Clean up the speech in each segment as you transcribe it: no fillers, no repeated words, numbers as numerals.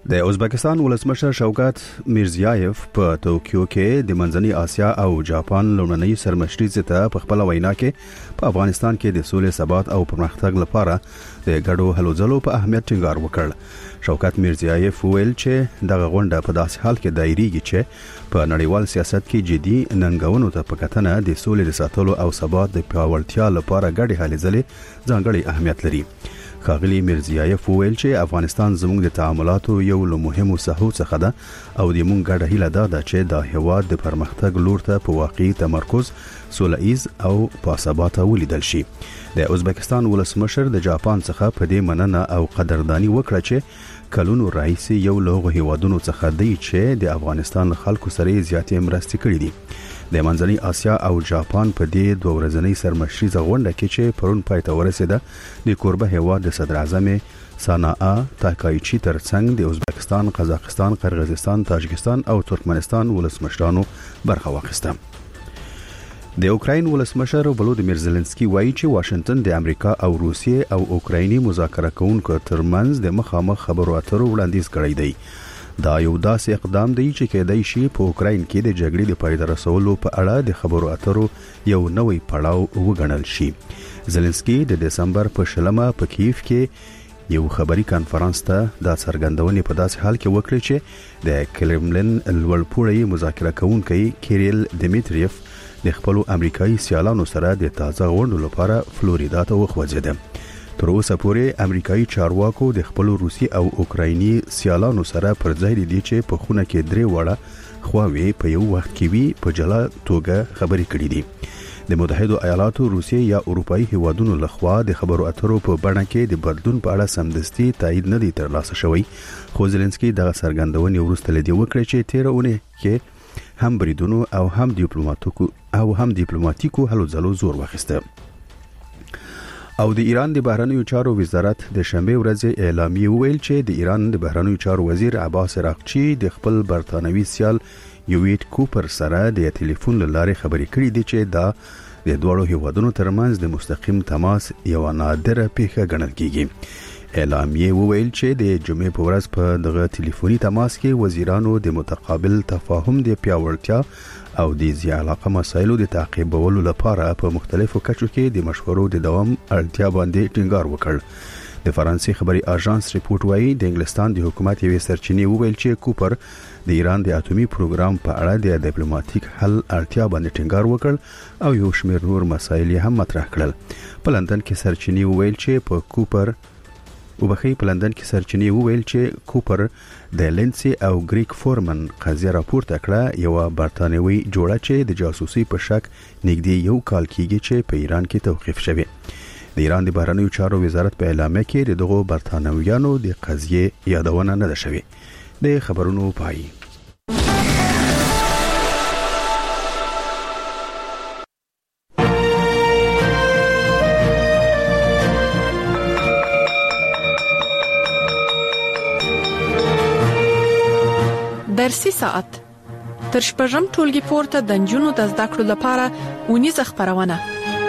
د ازبکستان ولسمشر شوکت میرزیایف په توکیو کې د منځنۍ اسیا او جاپان لومړنۍ سرمشري ته په خپل وینا کې په افغانستان کې د سولې ثبات او پرمختګ لپاره د ګډو هلو ځلو په اهمیت ټینګار وکړ. شوکت میرزیایف ویل چې دغه غونډه په داسې حال کې دایریږي چې په نړیوال سیاست کې جدي ننګونو ته په کتنه د سولې د ساتلو او ثبات د پیاوړتیا لپاره ګډې هلې ځلې ځانګړي اهمیت لري. ښاغلي میرزیایف ویل چې افغانستان زموږ د تعاملاتو یو له مهمو ساحو څخه ده او د موږ ګډه هیله ده چې د هیواد د پرمختګ لور ته په واقعي تمرکز سوله‌ایز او باثباته ولیدل شي. د ازبکستان ولسمشر د جاپان څخه په دې مننه او قدردانی وکړه چې کلونو راهیسې یو له هیوادونو څخه دی چې د افغانستان خلکو سره زیاتې مرستې کړې دي. د منځنۍ اسیا او جاپان په دې دوه ورځنۍ سرمشري غونډه کې چې پرون پای ته ورسېده د کوربه هیواد د صدر اعظم ساناء تاکایچی ترڅنګ د ازبکستان، قزاقستان، قرغیزستان، تاجکستان او ترکمنستان ولسمشرانو برخه واخیسته. د اوکراین ولسمشر ولودیمیر زيلنسکي وایي چې واشنگټن د امریکا او روسیې او اوکرایني مذاکره کوونکو ترمنځ د مخامخ خبرو اترو وړاندیز کړی دی. دا یو داسې اقدام دی چې کېدای شي په اوکراین کې د جګړې د پای ته رسولو په اړه د خبرو اترو یو نوې پړاو وګڼل شي. زيلنسکي د دسمبر په 20 په کیف کې یو خبري کانفرنس ته د څرګندونې په داسې حال کې وکړي چې د کریملن لوړپوړی مذاکره کوونکی کیریل دیمیتریف د خپل امریکایي سیالانو سره د تازه غونډو لپاره فلوریدا ته وخوځیده. تر اوسه پورې امریکایي چارواکو د خپل روسي او اوکرایني سیالانو سره پر ځای دي چې په خونه کې درې وړه خواوې په یو وخت کې وي په جلا توګه خبرې کړې دي. د متحده ایالاتو، روسیې یا اروپאי هیوادونو لخوا د خبرو اترو په بڼه کې د بدلون په اړه سمدستي تایید نه دی ترلاسه شوی، خو زيلنسکي د څرګندونې وروسته لدی وکړي چې 13 اونۍ کې هم بریدونو او هم ډیپلوماټیکو هلو ځلو زور واخیسته. او د ایران د بهرنیو چارو وزارت د شنبه ورځ اعلامیه ویل چې د ایران د بهرنیو چارو وزیر عباس راقچی د خپل برتانوي سیال یویټ کوپر سره د ټلیفون لارې خبرې کړې دي چې دا د دوه هیوادونو ترمنځ د مستقیم تماس یو نادره پیښه ګڼل کیږي. اعلامیه ویل چې د جمعې په ورځ په دغه ټلیفوني تماس کې وزیرانو د متقابل تفاهم د پیاوړتیا او د ځای علاقه مسایلو د تعقیبولو لپاره په مختلفو کچو کې د مشورو د دوام اړتیا باندې ټینګار وکړ. د فرانسې خبري اژانس ریپورت وايي د انګلستان د حکومت یوې سرچینې وویل چې کوپر د ایران د اټومي پروګرام په اړه د ډیپلوماټیک حل اړتیا باندې ټینګار وکړ او یو شمېر نور مسایل هم مطرح کړل. په لندن کې سرچینې وویل چې کوپر د لینسي او گریک فورمن قضیه راپورته کړه، یو برتانوي جوړه چې د جاسوسي په شک نږدې یو کال کېږي چې په ایران کې توقیف شوی. د ایران د بهرنیو چارو وزارت په اعلامیه کې دغه برتانویانو د قضیه یادونه نه ده شوی. د خبرونو پای درسي ساعت تر شپږم ټولګي پورته د نجونو د زده کړو لپاره ونیزه خبرونه.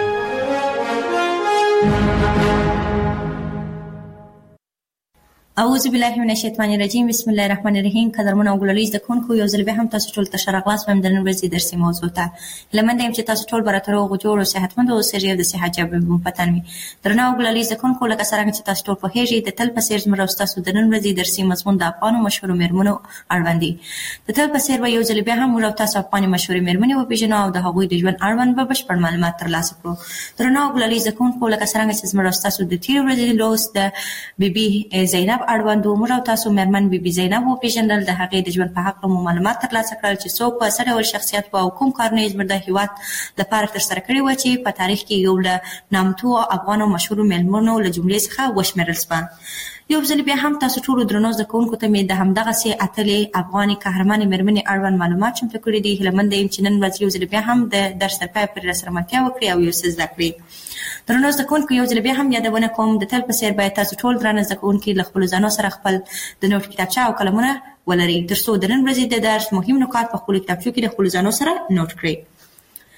اعوذ بالله من الشیطان الرجیم. بسم الله الرحمن الرحیم. قدرمن او ګللیز د کونکو یو ځل به هم تاسو ټول ته شرغلاس ويم د نن ورځې درسي موضوع ته لمنده يم چې تاسو ټول براتر او جوړ او صحتمند او سریع د صحت جواب پتن وي. درنه او ګللیز د کونکو لکه څنګه چې تاسو ټول په هیڅ د تل په سیر زمرا تاسو د نن ورځې درسي مضمون د افغان مشهور میرمنو اړوند دي. د تل په سیر به یو ځل به هم ولو تاسو افغان مشهور میرمنې او پیژنو او د هغوی د ژوند اړوند به بشپړ معلومات ترلاسه کړو. درنه او ګللیز د کونکو لکه څنګه چې زمرا تاسو د تیر ورځې لوس د بیبي زینب اړوند او تاسو مرمن بیبي زینب او پیژندل د هغې د ژوند په حق مو معلومات ترلاسه کړل چې څوک په سره ول شخصیت او کوم کارونه زموږ د هیواد لپاره تر سره کړی و چې په تاریخ کې یو له نامتو افغان او مشهور میرمنو له جملې څخه وشمیرل سپان. یو ځل بیا هم تاسو ټول درنو زده کوونکو ته مې د همدغه سي اتلې افغاني قهرمانې میرمنې اړوند معلومات چمتو کړي دي. هیله مند یم چې نن ورځ یو ځل بیا هم د درس تر پای پورې سره ملتیا وکړي او یو څه زده کړي. درنو زده کوونکو یو ځل بیا هم یادونه کوم د تل په څیر باید تاسو ټول درنه زده کوونکي له خپل ځانو سره خپل د نوٹ کتابچه او قلمونه ولري ترڅو د نن ورځې د درس مهم نکات په خپل کتابچو کې د خپل ځانو سره نوٹ کړئ.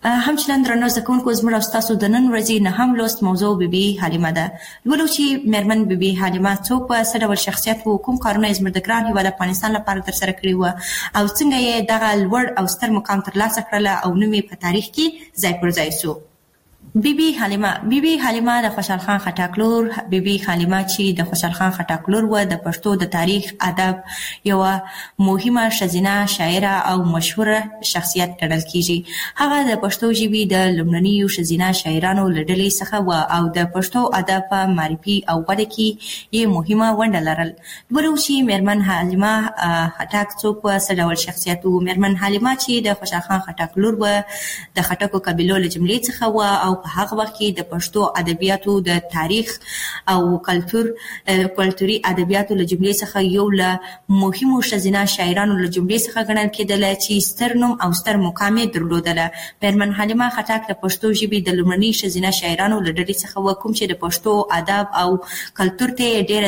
همچنان درنو زکونکو زموږ تاسو د نن ورځې نه هم لوست موضوع بیبي حلیمه ده. ولو چې مېرمن بیبي حلیمه څوک په څه ډول شخصیت وو، کوم کارونه یې زموږ د ګران هېواد افغانستان لپاره ترسره کړي وو او څنګه یې دغه لوړ او ستر مقام ترلاسه کړله او نوم یې په تاریخ کې ځای پر ځای سو. بیبي حلیمه د خوشحال خان خټک لور. بیبي حلیمه چې د خوشحال خان خټک لور و، د پښتو د تاریخ ادب یو مهمه ښځینه شاعره او مشهوره شخصیت ګڼل کیږي. هغه د پښتو ژبې د لومړنیو ښځینه شاعرانو له ډلې څخه و او د پښتو ادب په معرفي او وده کې یې مهمه ونډه لرل. ولو چې مېرمن حلیمه خټک څوک و، څه ډول شخصیت و. مېرمن حلیمه چې د خوشحال خان خټک لور و، د خټکو قبیلو له جملې څخه و او په هغه وخت کې د پښتو ادبیاتو د تاریخ او کلتوري ادبیاتو له جملې څخه یو له مهمو ښځینه شاعرانو له جملې څخه ګڼل کېدله چې ستر نوم او ستر مقام یې درلودله. مېرمن حلیمه خټک د پښتو ژبې د لومړني ښځینه شاعرانو له ډلې څخه و، کوم چې د پښتو ادب او کلتور ته ډېر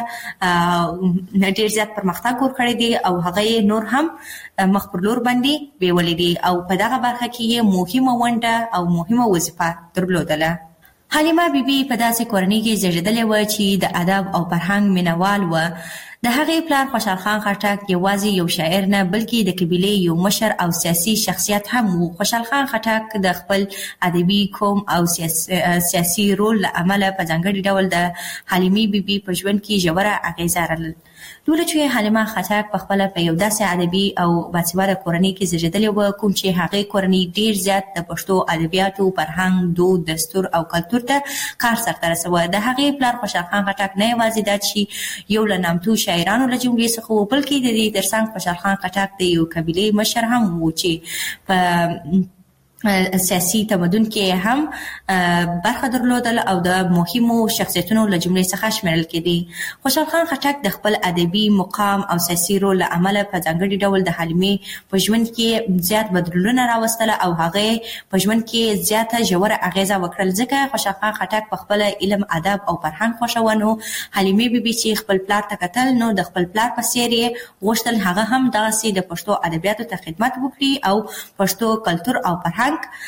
زیات پرمختګ ورکړی دی او هغه یې نور هم مخ پر لور باندې بیولې دي او په دغه برخه کې یې مهمه ونډه او مهمه وظیفه درلودله. حلیمه بیبي په داسې کورنۍ کې زیږېدلې وه چې د ادب او فرهنګ مینوال وه. د هغې پلار خوشحال خان خټک یوازې یو شاعر نه بلکې د قبیلې یو مشر او سیاسي شخصیت هم و. خوشحال خان خټک د خپل ادبي، قوم او سیاسي رول له امله په ځانګړي ډول د حلیمې بیبي په ژوند کې ژوره اغیزه لرله. لوله چې حلیمه خټک په خپله په یو داسې ادبي او باسواده کورنۍ کې زیږېدلې وه کوم چې هغې کورنۍ ډېر زیات د پښتو ادبیاتو، فرهنګ، دود، دستور او کلتور ته کار سرته رسوه. د هغې پلار خوشحال خان خټک نه یوازې دا چې یو له نامتو شاعرانو له جملې څخه و، بلکې د دې ترڅنګ خوشحال خان خټک د یو قبیلې مشر هم و چې په سیاسي تمدن کې هم برخه درلودل او د مهمو شخصیتونو له جملې څخه شمیرل کېدي. خوشحال خان خټک د خپل ادبي مقام او سیاسي رول له امله په ځانګړي ډول د حلیمې په ژوند کې زیات بدلونونه راوستله او هغې په ژوند کې زیاته ژوره اغیزه وکړل. ځکه خوشحال خان خټک په خپله علم، ادب او فرهنګ خوښوه. نو حلیمې بیبي چې خپل پلار ته کتل نو د خپل پلار په څېر یې غوښتل هغه هم دغسې د پښتو ادبیاتو ته خدمت وکړي او پښتو کلتور او فرهنګ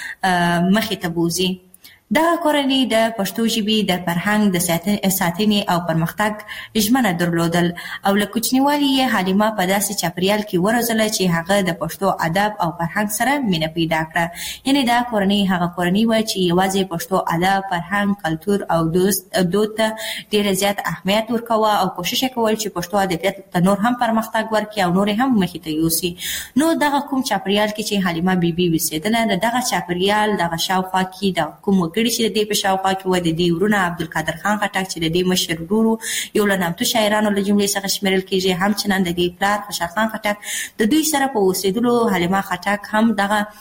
مخې ته بوزي. دغه کورنۍ د پښتو ژبې د فرهنګ د ساتنې او پرمختګ ژمنه درلودل او له کوچنیوالي یې حلیمه په داسې چاپریال کې وروزله چې هغه د پښتو ادب او فرهنګ سره مینه پیدا کړه. یعنې دا کورنۍ هغه کورنۍ وه چې یوازې پښتو ادب، فرهنګ، کلتور او دود ته ډېر زیات اهمیت ورکوه او کوشش یې کول چې پښتو ادبیاتو ته نور هم پرمختګ ورکړي او نور هم مخې ته یوسي. نو دغه کوم چاپریال کې چې حلیمه بیبي اوسېدله، د دغه چاپریال دغه شاوخوا کې د کوم چې د دې په شاوخوا کې و د دې ورونه عبدالقادر خان خټک چې د دې مشر ورور یو له نامتو شاعرانو له جملې څخه شمیرل کېږي. همچنان د دې پلار خوشحال خان خټک د دوی سره په اوسېدلو حلیمه خټک هم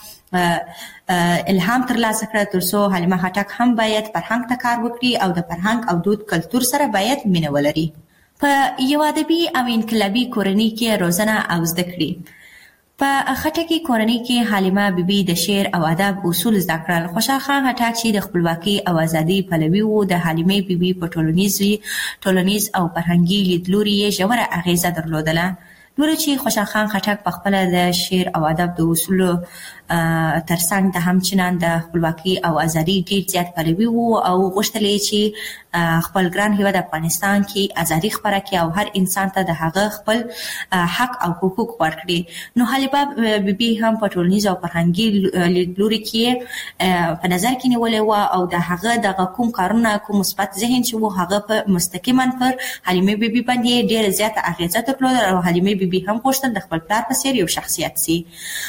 دغه الهام ترلاسه کړه ترڅو حلیمه خټک هم باید فرهنګ ته کار وکړي او د فرهنګ او دود کلتور سره باید مینه ولري. په یو ادبي او انقلابي کورنۍ کې روزنه او زده کړې. په خټکي کورنۍ کې حلیمه بیبي د شعر او ادب اصول زده کړل. خوشحال خان خټک چې د خپلواکۍ او ازادۍ پلوي و، د حلیمې بیبي په ټولنیز او فرهنګي لیدلوري یې ژوره اغیزه درلودله. لوله چې خوشحال خان خټک په خپله د شعر او ادب د اصولو ترڅنګ د همچنان د خپلواکۍ او ازادۍ ډېر زیات پلوي و او غوښتل یې چې خپل ګران هېواد افغانستان کې ازادي خپره کړي او هر انسان ته د هغه خپل حق او حقوق ورکړي. نو حلیمه بیبي هم په ټولنیز او فرهنګي لیدلوري کې په نظر کې نیولې وه او د هغه دغه کوم کارونه، کوم مثبت ذهن چې و، هغه په مستقیما پر حلیمې بیبي باندې ډېره زیاته اغېزه درلوده او حلیمې بیبي هم غوښتل د خپل پلار په څېر یو شخصیت سي.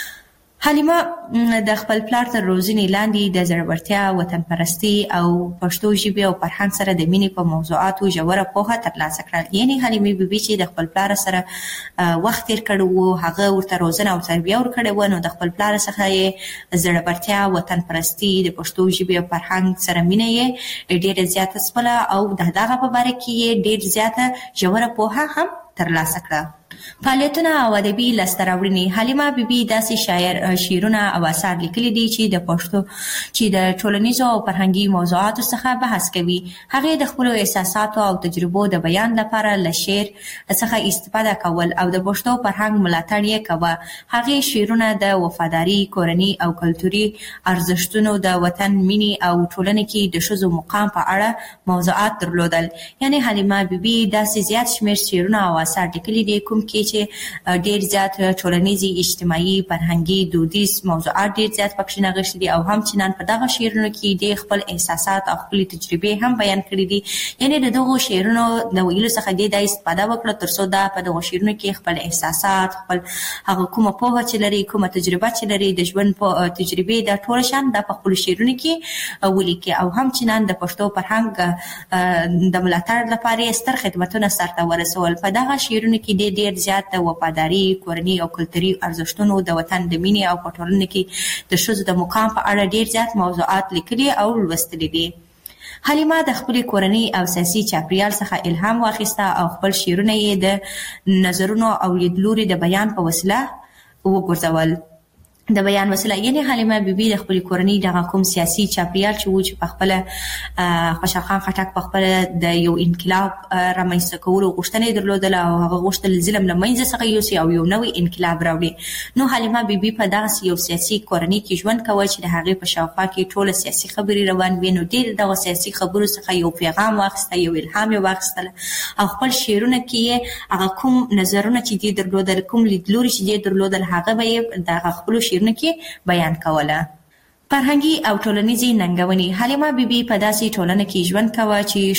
حلیمه د خپل پلار تر روزنې لاندې د زړورتیا، وطن پرستي او پښتو ژبې او فرهنګ سره د مینې په موضوعاتو ژوره پوهه ترلاسه کړل. یعنې حلیمې بیبي چې د خپل پلار سره وخت تیر کړی و، هغه ورته روزنه او تربیه ورکړې وه، نو د خپل پلار څخه یې زړورتیا، وطن پرستي، د پښتو ژبې او فرهنګ سره مینه یې ډېره زیاته سپله او د دغه په باره کې یې ډېر زیاته ژوره پوهه هم ترلاسه کړه. فعالیتونه او ادبي لاسته راوړنې. حلیمه بیبي داسې شعرونه او اثار لیکلي دي چې د پښتو چې د ټولنیزو او فرهنګي موضوعاتو څخه بحث کوي. هغې د خپلو احساساتو او تجربو د بیان لپاره له شعر څخه استفاده کول او د پښتو فرهنګ ملاتړ یې کوه. هغې شعرونه د وفاداري، کورني او کلتوري ارزښتونو، د وطن مینې او ټولنې کې د ښځو مقام په اړه موضوعات درلودل. یعنی حلیمه بیبي داسې زیات شمېر شعرونه او اثار لیکلي دي کوم کې چې ډېر زیات ټولنیزي، اجتماعي، فرهنګي، دودیز موضوعات ډېر زیات پکې نغښتي دي او همچنان په دغه شعرونو کې د خپل احساسات او خپلې تجربې هم بیان کړي دي. یعنی د دغو شعرونو د ویلو څخه د استفاده وکړه تر څو دا په دغو شعرونو کې خپل احساسات، خپل هغه کومه پوهه چې لري، کومه تجربه چې لري، د ژوند تجربې دا ټول شان د په خپلو شعرونو کې ولیکي او همچنان د پښتو فرهنګ د ملاتړ لپاره ستر خدمتونه سرته ورسول. په دغه شعرونو کې ډېر زیات د وفاداري، کورني او کلتوري ارزښتونو، د وطن د مینې او په ټولنه کې د ښځو د مقام په اړه ډېر زیات موضوعات لیکلي او لوستلي دي. حلیمه د خپلې کورنۍ او سیاسي چاپریال څخه الهام واخیسته او خپل شعرونه یې د نظرونو او لیدلوري د بیان په وسیله وګرځول. د بیان وسیله یعنی حلیمه بیبي د خپلې کورنۍ دغه کوم سیاسي چاپریال چې و چې په خپله خوشحال خان خټک په خپله د یو انقلاب رامنځته کولو غوښتنه درلودله او هغه غوښتل ظلم له منځه څخه یوسي او یو نوی انقلاب راوړي. نو حلیمه بیبي په دغسې یو سیاسي کورنۍ کې ژوند کوه چې د هغې په شاوخوا کې ټوله سیاسي خبرې روان وي. نو ډېر دغه سیاسي خبرو څخه یو پیغام واخیسته، یو الهام یې واخیستله او خپل شعرونه کې یې هغه کوم نظرونه چې دې درلودل، کوم لیدلوري چې دې درلودل، هغه به یې دغه خپلو شعرونه کې بیان کوله. فرهنګي او ټولنیزې ننګونې. حلیمه بیبي په داسې ټولنه کې ژوند کوه چې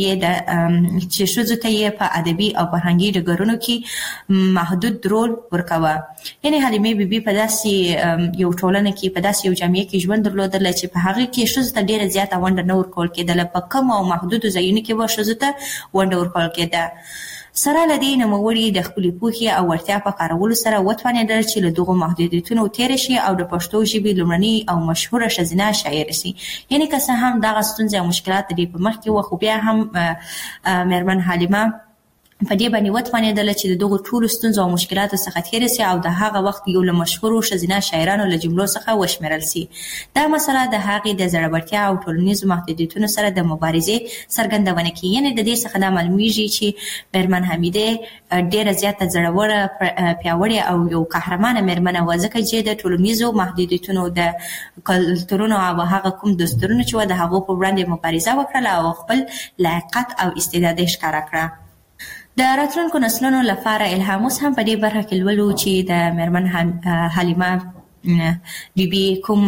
ښځو ته یې په ادبي او فرهنګي ډګرونو کې محدود رول ورکوه. یعنې حلیمه بیبي په داسې یو ټولنه کې، په داسې یو جامعه کې ژوند درلودله چې په هغې کې ښځو ته ډېره زیاته ونډه نه ورکول کېدله. په کم او محدودو ځایونو کې به ښځو ته ونډه ورکول کېده. سره له دې نوموړي د خپلې پوهې او وړتیا په کارولو سره وتوانېدل چې له دغو محدودیتونو تېره شي او د پښتو ژبې لومړنۍ او مشهوره ښځینه شاعره شي. یعنې که څه هم دغه ستونزې او مشکلات د دې په مخ کې وه، خو بیا هم مېرمن حلیمه په دې باندې وتوانېدله چې د دغو ټولو ستونزو او مشکلاتو څخه تېره سي او د هغه وخت یو له مشهورو ښځینه شاعرانو له جملو څخه وشمېرل سي. دا مسله د هغې د زړورتیا او ټولنیزو محدودیتونو سره د مبارزې څرګندونه کوي. یعنې د دې څخه دا معلومیږي چې مېرمن حمیدې ډېره زیاته زړوره، پیاوړې او یو قهرمانه مېرمنه وه، ځکه چې د ټولنیزو محدودیتونو، د کلتورونو او هغه کوم دستورونه چې وه د هغو په وړاندې مبارزه وکړله او خپل لایقت او استعداد یې ښکاره کړه. د راتلونکو نسلونو لپاره الهام. اوس هم په دې برخه کې لولو چې د مېرمن حلیمه بیبي کوم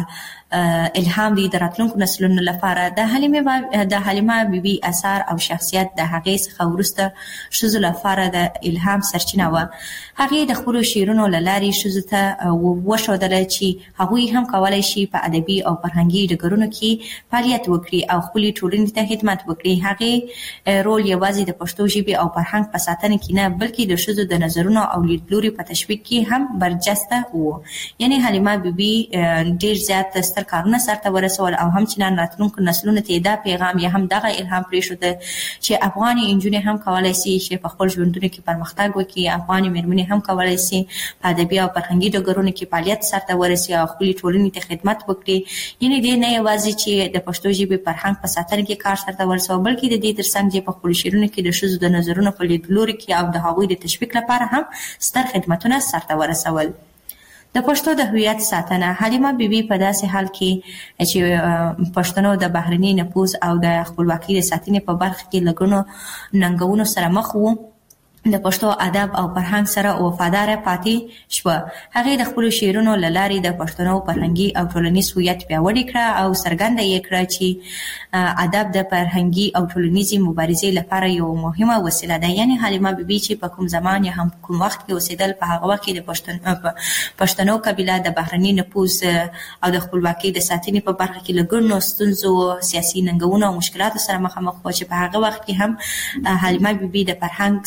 الهام دی د راتلونکو نسلونو لپاره. د حلیمه بیبي اثار او شخصیت د هغې څخه وروسته ښځو لپاره د الهام سرچینه وه. هغې د خپلو شعرونو له لارې ښځو ته وښودله چې هغوی هم کولی شي په ادبي او فرهنګي ډګرونو کې فعالیت وکړي او خپلې ټولنې ته خدمت وکړي. هغې رول یوازې د پښتو ژبې او فرهنګ په ساتنه کې نه، بلکې د ښځو د نظرونو او لیدلوري په تشویق کې هم برجسته و. یعنې حلیمه بیبي ډېر زیات ستر کارونه سرته ورسول او همچنان راتلونکو نسلونو ته دا پیغام یا هم دغه الهام پرېښوده چې افغاني نجونې هم کولی شي چې په خپل ژوندونو کې پرمختګ وکړي. افغاني مېرمنې هم کولی شي په ادبي او فرهنګي ډګرونو کې فعالیت سرته ورسوي او خپلې ټولنې ته خدمت وکړي. یعنې دې نه یوازې چې د پښتو ژبې فرهنګ په ساتنه کې کار سرته ورسوه، بلکې د دې ترڅنګ چې په خپلو شعرونو کې د ښځو د نظرونو په لیدلوري کې او د هغوی د تشویق لپاره هم ستر خدمتونه سرته ورسول. د پښتو د هویت ساتنه. حلیمه بیبي په داسې حال کې چې پښتنو د بهرني نفوذ او د خپلواکۍ د ساتنې په برخه کې له ګڼو ننګونو سره مخ وو، د پښتو ادب او فرهنګ سره وفاداره پاتې شوه. هغې د خپلو شعرونو له لارې د پښتنو فرهنګي او ټولنیز هویت پیاوړی کړه او څرګنده یې کړه چې ادب د فرهنګي او ټولنیزې مبارزې لپاره یو مهمه وسیله ده. یعنې حلیمه بیبي چې په کوم زمان یا هم کوم وخت کې اوسېدل، په هغه وخت کې د پښتنو قبیله د بهرني نفوذ او د خپلواکۍ د ساتنې په برخه کې له ګڼو ستونزو، سیاسي ننګونو او مشکلاتو سره مخامخ وه چې په هغه وخت کې هم حلیمه بیبي د فرهنګ سره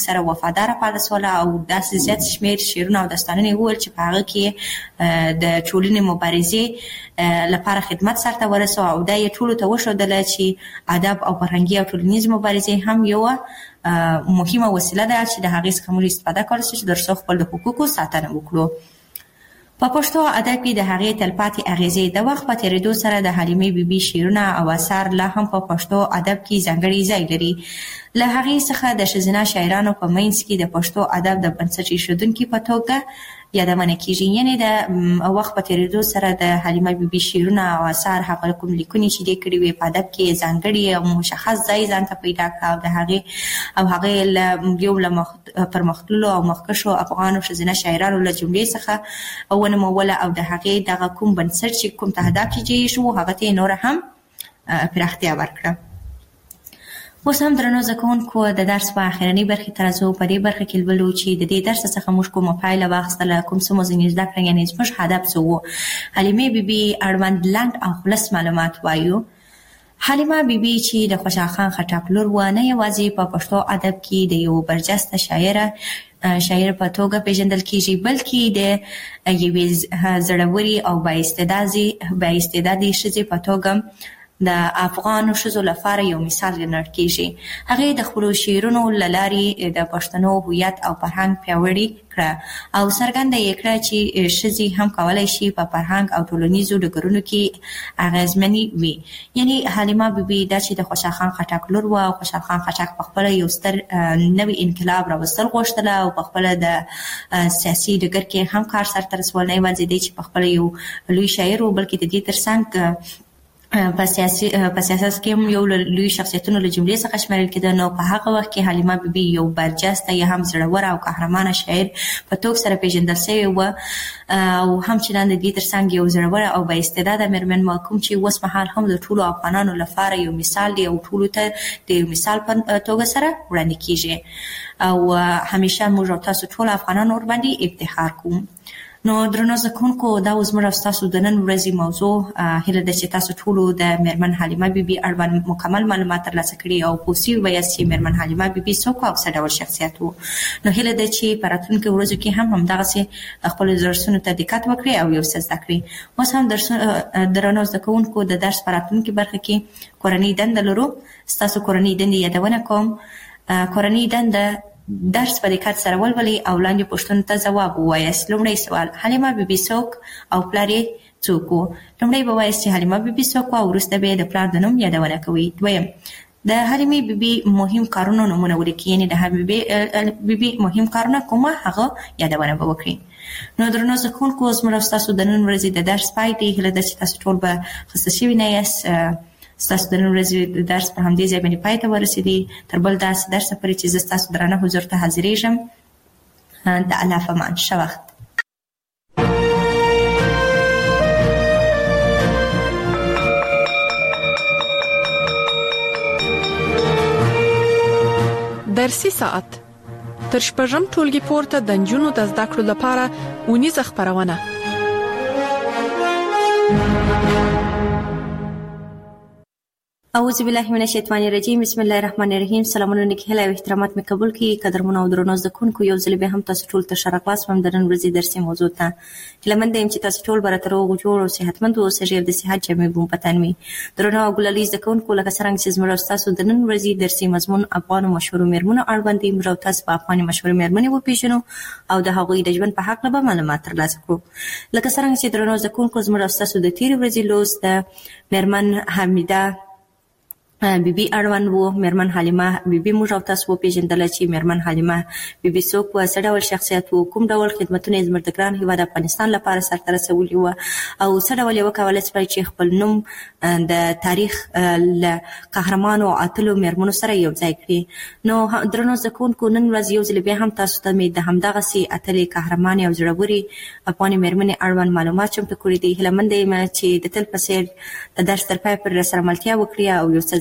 وفادار پاتې سول او داسې زیات شمیر شعرونه او داستانونه ویل چې په هغه کې د ټولنې مبارزې لپاره خدمت سرته ورسو او دا یې ټولو ته وښودل چې ادب او فرهنګي او ټولنیز مبارزې هم یو مهمه وسیله ده چې د هغې څخه موږ استفاده کولی شو چې ترڅو خپل د حقوقو ساتنه وکړو. په پښتو ادب کې د هغې تلپاتې اغیزې د وخت په تېرېدو سره د حلیمې بیبي شعرونه او اثار لا هم په پښتو ادب کې ځانګړی ځای لري. له هغې څخه د ښځینه شاعرانو په منځ کې د پښتو ادب د بنسټ ایښودونکي په توګه یادونه کېږي. یعنې د وخت په تېرېدو سره د حلیمه بیبي شعرونه او اثار هغه کوم لیکنې چې دې کړي وي په ادب کې ځانګړي او مشخص ځای ځان ته پیدا کړه او د هغې یو له پرمختللو او مخکښو افغانو ښځینه شاعرانو له جملې څخه ونوموله او د هغې دغه کوم بنسټ چې کوم تهداب چې جوړ شو هغه ته یې نوره هم پراختیا ورکړه. اوس هم درنو زده کوونکو د درس په اخرنۍ برخې ته راځو. په دې برخه کې لولو چې د دې درس څخه موږ کومه پایله واخیستله، کوم څه مو ځینې زده کړل، یعنې زموږ هدف څه و. حلیمې بیبي اړوند لنډ او خلص معلومات وایو. حلیمه بیبي چې د خوشحال خان خټک لور وه، نه یوازې په پښتو ادب کې د یو برجسته شاعر په توګه پیژندل کیږي، بلکې د یوې زړورې او بااستعدادې ښځې په توګه د افغانو ښځو لپاره یو مثال ګڼل کیږي. هغې د خپلو شعرونو له لارې د پښتنو هویت او فرهنګ پیاوړي کړه او څرګنده یې کړه چې ښځې هم کولی شي په فرهنګ او ټولنیزو ډګرونو کې اغېزمنې وي. یعنې حلیمه بیبي دا چې د خوشحال خان خټک لور وه او خوشحال خان خټک پخپله یو ستر نوی انقلاب راوستل غوښتله او پخپله د سیاسي ډګر کې هم کار سرته رسول، نه یوازې دی چې پخپله یو لوی شاعر و بلکې د دې ترڅنګ په سیاست کې هم یو لوی شخصیتونو له جملې څخه شمیرل کېده. نو په هغه وخت کې حلیمه بیبي یو برجسته یا هم زړوره او قهرمانه شاعر په توګه سره پیژندل شوې وه او هم چندان د دې ترڅنګ یو زړوره او بااستعداده مېرمن وه، کوم چې اوس مهال هم د ټولو افغانانو لپاره یو مثال دی او ټولو ته د یو مثال په توګه سره وړاندې کېږي او همیشه موږ او تاسو ټول افغانان ورباندې افتخار کوو. نو درنو زده کوونکو، دا اوس موږ او ستاسو د نن ورځې موضوع. هیله ده چې تاسو ټولو د مېرمن حلیمه بیبي اړوند مکمل معلومات ترلاسه کړي او پوه سوي به یاست چې مېرمن حلیمه بیبي څوک او څه ډول شخصیت و. نو هیله ده چې په راتلونکو ورځو کې هم همدغسې خپلو درسونو ته دقت وکړئ او یو څه زده کړئ. اوس هم درنو زده کوونکو، د درس په راتلونکې برخه کې کورنۍ دنده لرو. ستاسو کورنۍ دندې یادونه کوم. کورنۍ دنده درس په دقت سره ولولئ او لاندې پوښتنو ته ځواب ووایاست. لومړی سوال: حلیمه بیبي څوک او پلار یې څوک و؟ لومړی به وایاست چې حلیمه بیبي څوک و او وروسته به د پلار د نوم یادونه کوئ. دویم: د حلیمې بیبي مهم کارونو نومونه ولیکئ، یعنې د حلیمې بیبي مهم کارونه کومه هغه یادونه به وکړئ. نو درنو زده کوونکو، زموږ او ستاسو د نن ورځې د درس پای دی. هیله ده چې تاسو ټول به خسته شوي نه یاست. ستاسو د نن ورځې د درس په همدې ځای باندې پای ته ورسېدي. تر بل داسې درسه پورې چې زه ستاسو درانه حضور ته حاضرېږم. د الله په امان. ښه وخت. درسي ساعت تر شپږم ټولګي پورته د نجونو د زده کړو لپاره اونیزه خپرونه. اعوذ بالله من الشیطان الرجیم. بسم الله الرحمن الرحیم. سلامونه نیکی هیله او احترامات مې قبول کړئ. قدرمنو او درنو زده کوونکو، یو ځل بیا هم تاسو ټول ته ښه راغلاست وم د نن ورځې درسي موضوع ته. هیله مند یم چې تاسو ټول به راته روغ جوړ او صحتمند اوسئ او د صحت جامې به مو په تن وي. درنو او ګلالي زده کوونکو، لکه څرنګه چې زموږ او ستاسو د نن ورځې درسي مضمون افغانو مشهورو مېرمنو اړوند دی، موږ او تاسو په افغاني مشهورو مېرمنې وپېژنو او د هغوی د ژوند په هکله به معلومات ترلاسه کړو. لکه څرنګه چې درنو زده کوونکو، زموږ او ستاسو د تېرې ورځې لوست د مېرمن حمیده بیبي اړوند وو. مېرمن حلیمه بیبي موږ او تاسو وپېژندله چې مېرمن حلیمه بیبي څوک وه، څه ډول شخصیت و، کوم ډول خدمتونه یې زموږ د ګران هېواد افغانستان لپاره سرته رسولي وه او څه ډول یې وکولی شول چې خپل نوم د تاریخ له قهرمانو او اتلو مېرمنو سره یو ځای کړي. نو درنو زده کوونکو، نن ورځ یو ځل بیا هم تاسو ته مې د همدغسې اتلې قهرمانې او زړورې افغاني مېرمنې اړوند معلومات چمتو کړي دي. هیله منده یم چې د تل په څېر د درس تر پایه پورې راسره ملتیا وکړي او یو څه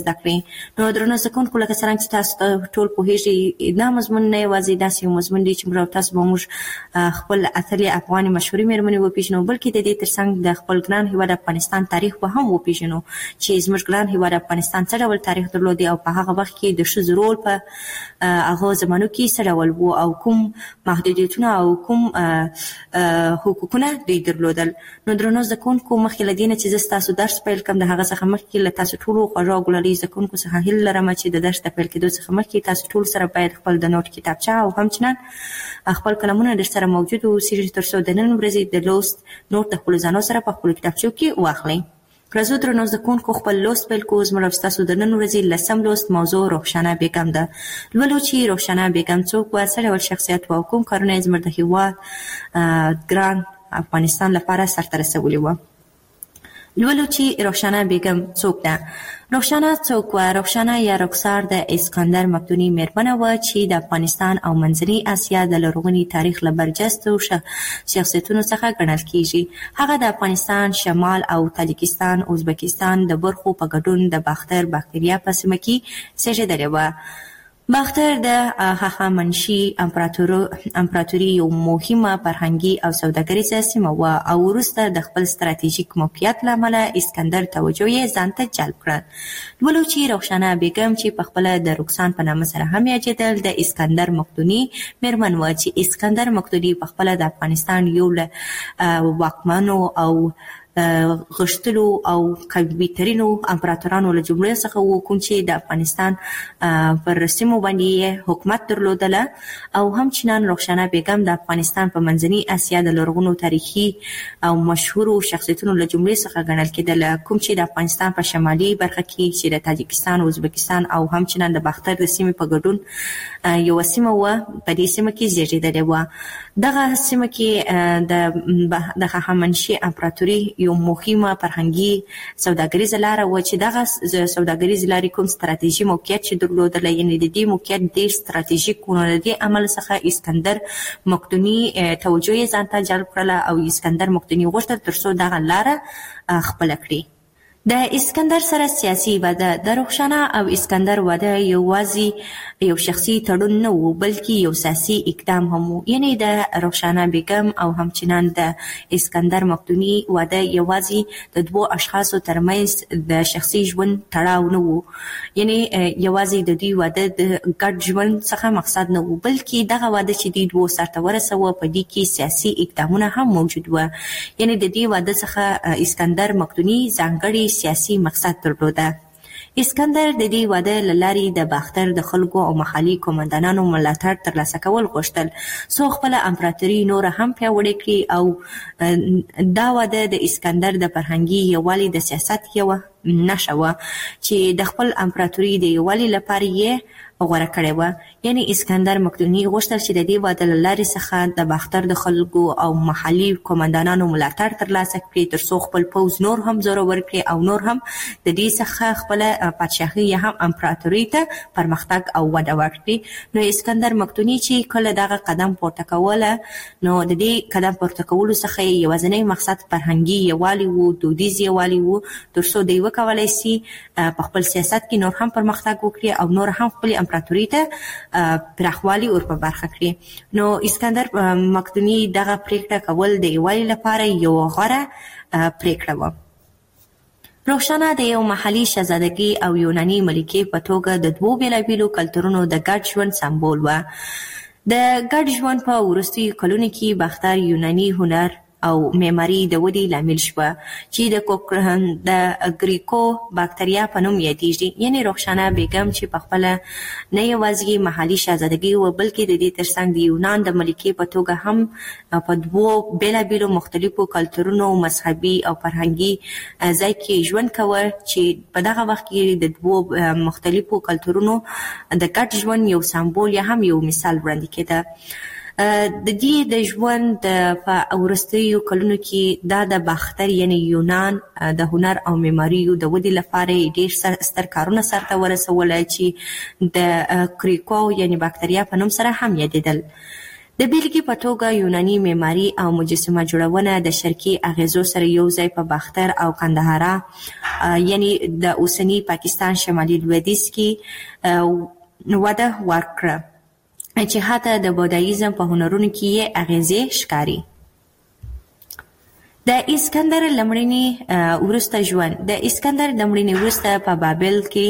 زده کړې. نو درنو زده کوونکو لکه څرنګه چې تاسو ټول پوهیږئ دا مضمون نه یوازې داسې یو مضمون دی چې موږ تاسو به موږ خپل اتلې افغاني مشهورې مېرمنې وپېژنو، بلکې د دې ترڅنګ د خپل ګران هېواد افغانستان تاریخ به هم وپېژنو چې زموږ ګران هېواد افغانستان څه ډول تاریخ درلودی او په هغه وخت کې د ښځو رول په هغه زمانو کې څه ډول و او کوم محدودیتونه او کوم حقوقونه دوی درلودل. نو درنو زده کوونکو مخکې له دې نه چې زه ستاسو درس پیل کړم د هغه څخه مخکې له تاسو ټولو خوږو او ګلالي زده کوونکو څخه هیله لرم چې د درس د پیل کېدو څخه مخکې تاسو ټول سره باید خپل د نوټ کتابچه او همچنان خپل قلمونه در سره موجود اوسېږي تر څو د نن ورځې د لوست نوټ د خپلو ځانو سره په خپلو کتابچو کې واخلئ. راځو درنو زده کوونکو خپل لوست پیل کوو. زموږ او ستاسو د نن ورځې 10م لوست موضوع رخشانه بیګم ده. لولو چې رخشانه بیګم څوک وه، څه ډول شخصیت وه او کوم کارونه یې زموږ د هېواد ګران افغانستان لپاره سرته رسولي وه. لولو چې رخشانه بیګم څوک ده. رخشانه څوک وه؟ رخشانه یا رخسار د اسکندر مقدوني مېرمنه وه چې د افغانستان او منځنۍ اسیا د لرغوني تاریخ له برجستو شخصیتونو څخه ګڼل کیږي. هغه د افغانستان شمال او تاجکستان ازبکستان د برخو په ګډون د باختر باکتریا په سیمه کې زېږېدلې وه. باختر د هخامنشي امپراتوري یو مهمه فرهنګي او سوداګریزه سیمه وه او وروسته د خپل ستراتیژیک موقعیت له امله اسکندر توجه یې ځان ته جلب کړه. لولو چې رخشانه بیګم چې پخپله د رکسان په نامه سره هم یادېدل د اسکندر مقدوني مېرمن وه چې اسکندر مقدوني پخپله د افغانستان یو له واکمنو او غښتلو او قوي ترینو امپراتورانو له جملې څخه و کوم چې د افغانستان پر سیمو باندې حکومت درلودله او همچنان رخشانه بیګم د افغانستان په منځنۍ اسیا د لرغونو تاریخي او مشهورو شخصیتونو له جملې څخه ګڼل کېدله، کوم چې د افغانستان په شمالي برخه کې چې د تاجکستان ازبکستان او همچنان د باختر د سیمې په ګډون یوه سیمه وه. په دې سیمه کې زېږېدلې وه. دغه سیمه کې د هخامنشي امپراتوري یو مهمه فرهنګي سوداګریزه لاره وه چې دغه سوداګریزې لارې کوم ستراتیژي موقعیت چې درلودله، یعنې د دې موقعیت ډېر ستراتیژیک و. نو د دې عمل څخه اسکندر مقدوني توجه یې ځان ته جلب کړله او اسکندر مقدوني غوښتل تر څو دغه لاره خپله کړي. د اسکندر سره سیاسي واده. د رخشانه او اسکندر واده یوازې یو شخصي تړون نه و بلکې یو سیاسي اقدام هم و. یعنې د رخشانه بیګم او همچنان د اسکندر مقدوني واده یوازې د دوو اشخاصو ترمنځ د شخصي ژوند تړاو نه و، یعنې یوازې د دوی واده د ګډ ژوند څخه مقصد نه و بلکې دغه واده چې دوی دوو سرته ورسوه په دې کې سیاسي اقدامونه هم موجود وه. یعنې د دې واده څخه اسکندر مقدوني ځانګړي سیاسي مقصد درلوده. اسکندر د دې واده له لارې د باختر د خلکو او محلي قومندانانو ملاتړ ترلاسه کول غوښتل څو خپله امپراتوري نوره هم پیاوړې کړي او دا واده د اسکندر د فرهنګي یووالي د سیاست یوه نښه وه چې د خپل امپراتوري د یووالي لپاره یې غوره کړې وه. یعنې اسکندر مقدوني غوښتل چې د دې واده له لارې څخه د باختر د خلکو او محلي قومندانانو ملاتړ ترلاسه کړي تر څو خپل پوځ نور هم زورور کړي او نور هم د دې څخه خپله پادشاهي یا هم امپراتوري ته پرمختګ او وده ورکړي. نو اسکندر مقدوني چې کله دغه قدم پورته کوله نو د دې قدم پورته کولو څخه یوازینی مقصد فرهنګي یووالي و، دودیز یووالي و، تر څو دوی وکولی سي په خپل سیاست کې نور هم پرمختګ وکړي او نور هم خپل امپراتوري ته پراخوالی ور په برخه کړي. نو اسکندر مقدوني دغه پریکړه کول د یووالي لپاره یو غوره پریکړه وه. رخشانه د یو محلي شهزادګۍ او یوناني ملکې په توګه د دوو بېلابېلو کلتورونو د ګډ ژوند سمبول وه. د ګډ ژوند په وروستیو کلونو کې باختر یوناني هنر او معماري د ودې لامل شوه چې د ګریکو باکتریا په نوم یادېږي. یعنې رخشانه بیګم چې پخپله نه یوازې محلي شهزادګۍ وه بلکې د دې ترڅنګ د یونان د ملکې په توګه هم په دوو بېلابېلو مختلفو کلتورونو مذهبي او فرهنګي ځای کې ژوند کوه چې په دغه وخت کې د دوو مختلفو کلتورونو د ګډ ژوند یو سمبول یا هم یو مثال وړاندې کېده. د دې د ژوند په وروستیو کلونو کې دا د باختر یعنی یونان د هنر او معماریو د ودې لپاره ډېر ستر کارونه سرته ورسول چې د کریکو یعنی باکتریا په نوم سره هم یادېدل. د بیلګې په توګه یوناني معماري او مجسمه جوړونه د شرقي اغیزو سره یو ځای په باختر او قندهار یعنی د اوسنی پاکستان شمالي لویدیځ کې وده ورکړه چې حتی د بودایزم په هنرونو کې یې اغیزې ښکاري. د اسکندر لمړني وروسته ژوند. د اسکندر لمړني وروسته په بابل کې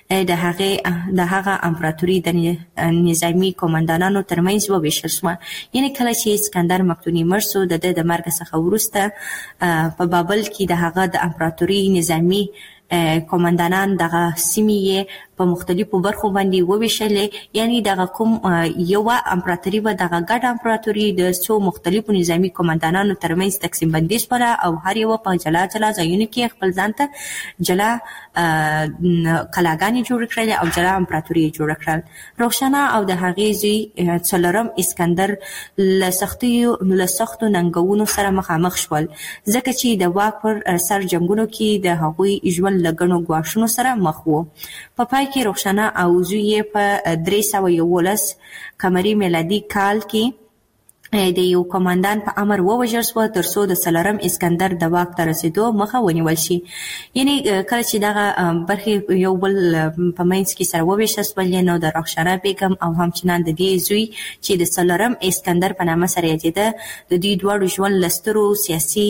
د هغه امپراتوري د نظامی قومندانانو ترمنځ وویشل شوه. یعنی کله چې اسکندر مقدوني مړ شو د مرګ څخه وروسته په بابل کې د هغه د امپراتوري نظامی قومندانان دغه سیمې په مختلفو برخو باندې وویشلې. یعنی دغه کوم یو امپراتوري به دغه ګډ امپراتوري د څو مختلفو نظامی قومندانانو ترمنځ تقسیم بندي شوه او هر یو په جلا جلا ځایونو کې خپل ځان ته جلا کلاګانې جوړ کړل او جلا امپراتوري جوړ کړل. روښانه او د هغې زوی څلورم اسکندر له سختو ننګونو سره مخامخ شول ځکه چې د واک پر سر جنګونو کې د هغوی ژوند له ګڼو ګواښونو سره مخ و. په پای کې روښانه او زوی یې په 311 قمري میلادي کال کې د یو کمانډان په امر ووژل شو تر څو د څلورم اسکندر د واک ته رسیدو مخه ونیول شي. یعنی کله چې دغه برخې یو بل په منځ کې سره وویشل شول نو د رخشانه بیګم او همچنان د دې زوی چې د څلورم اسکندر په نامه سره یادېده د دې دواړو ژوند له سترو سیاسي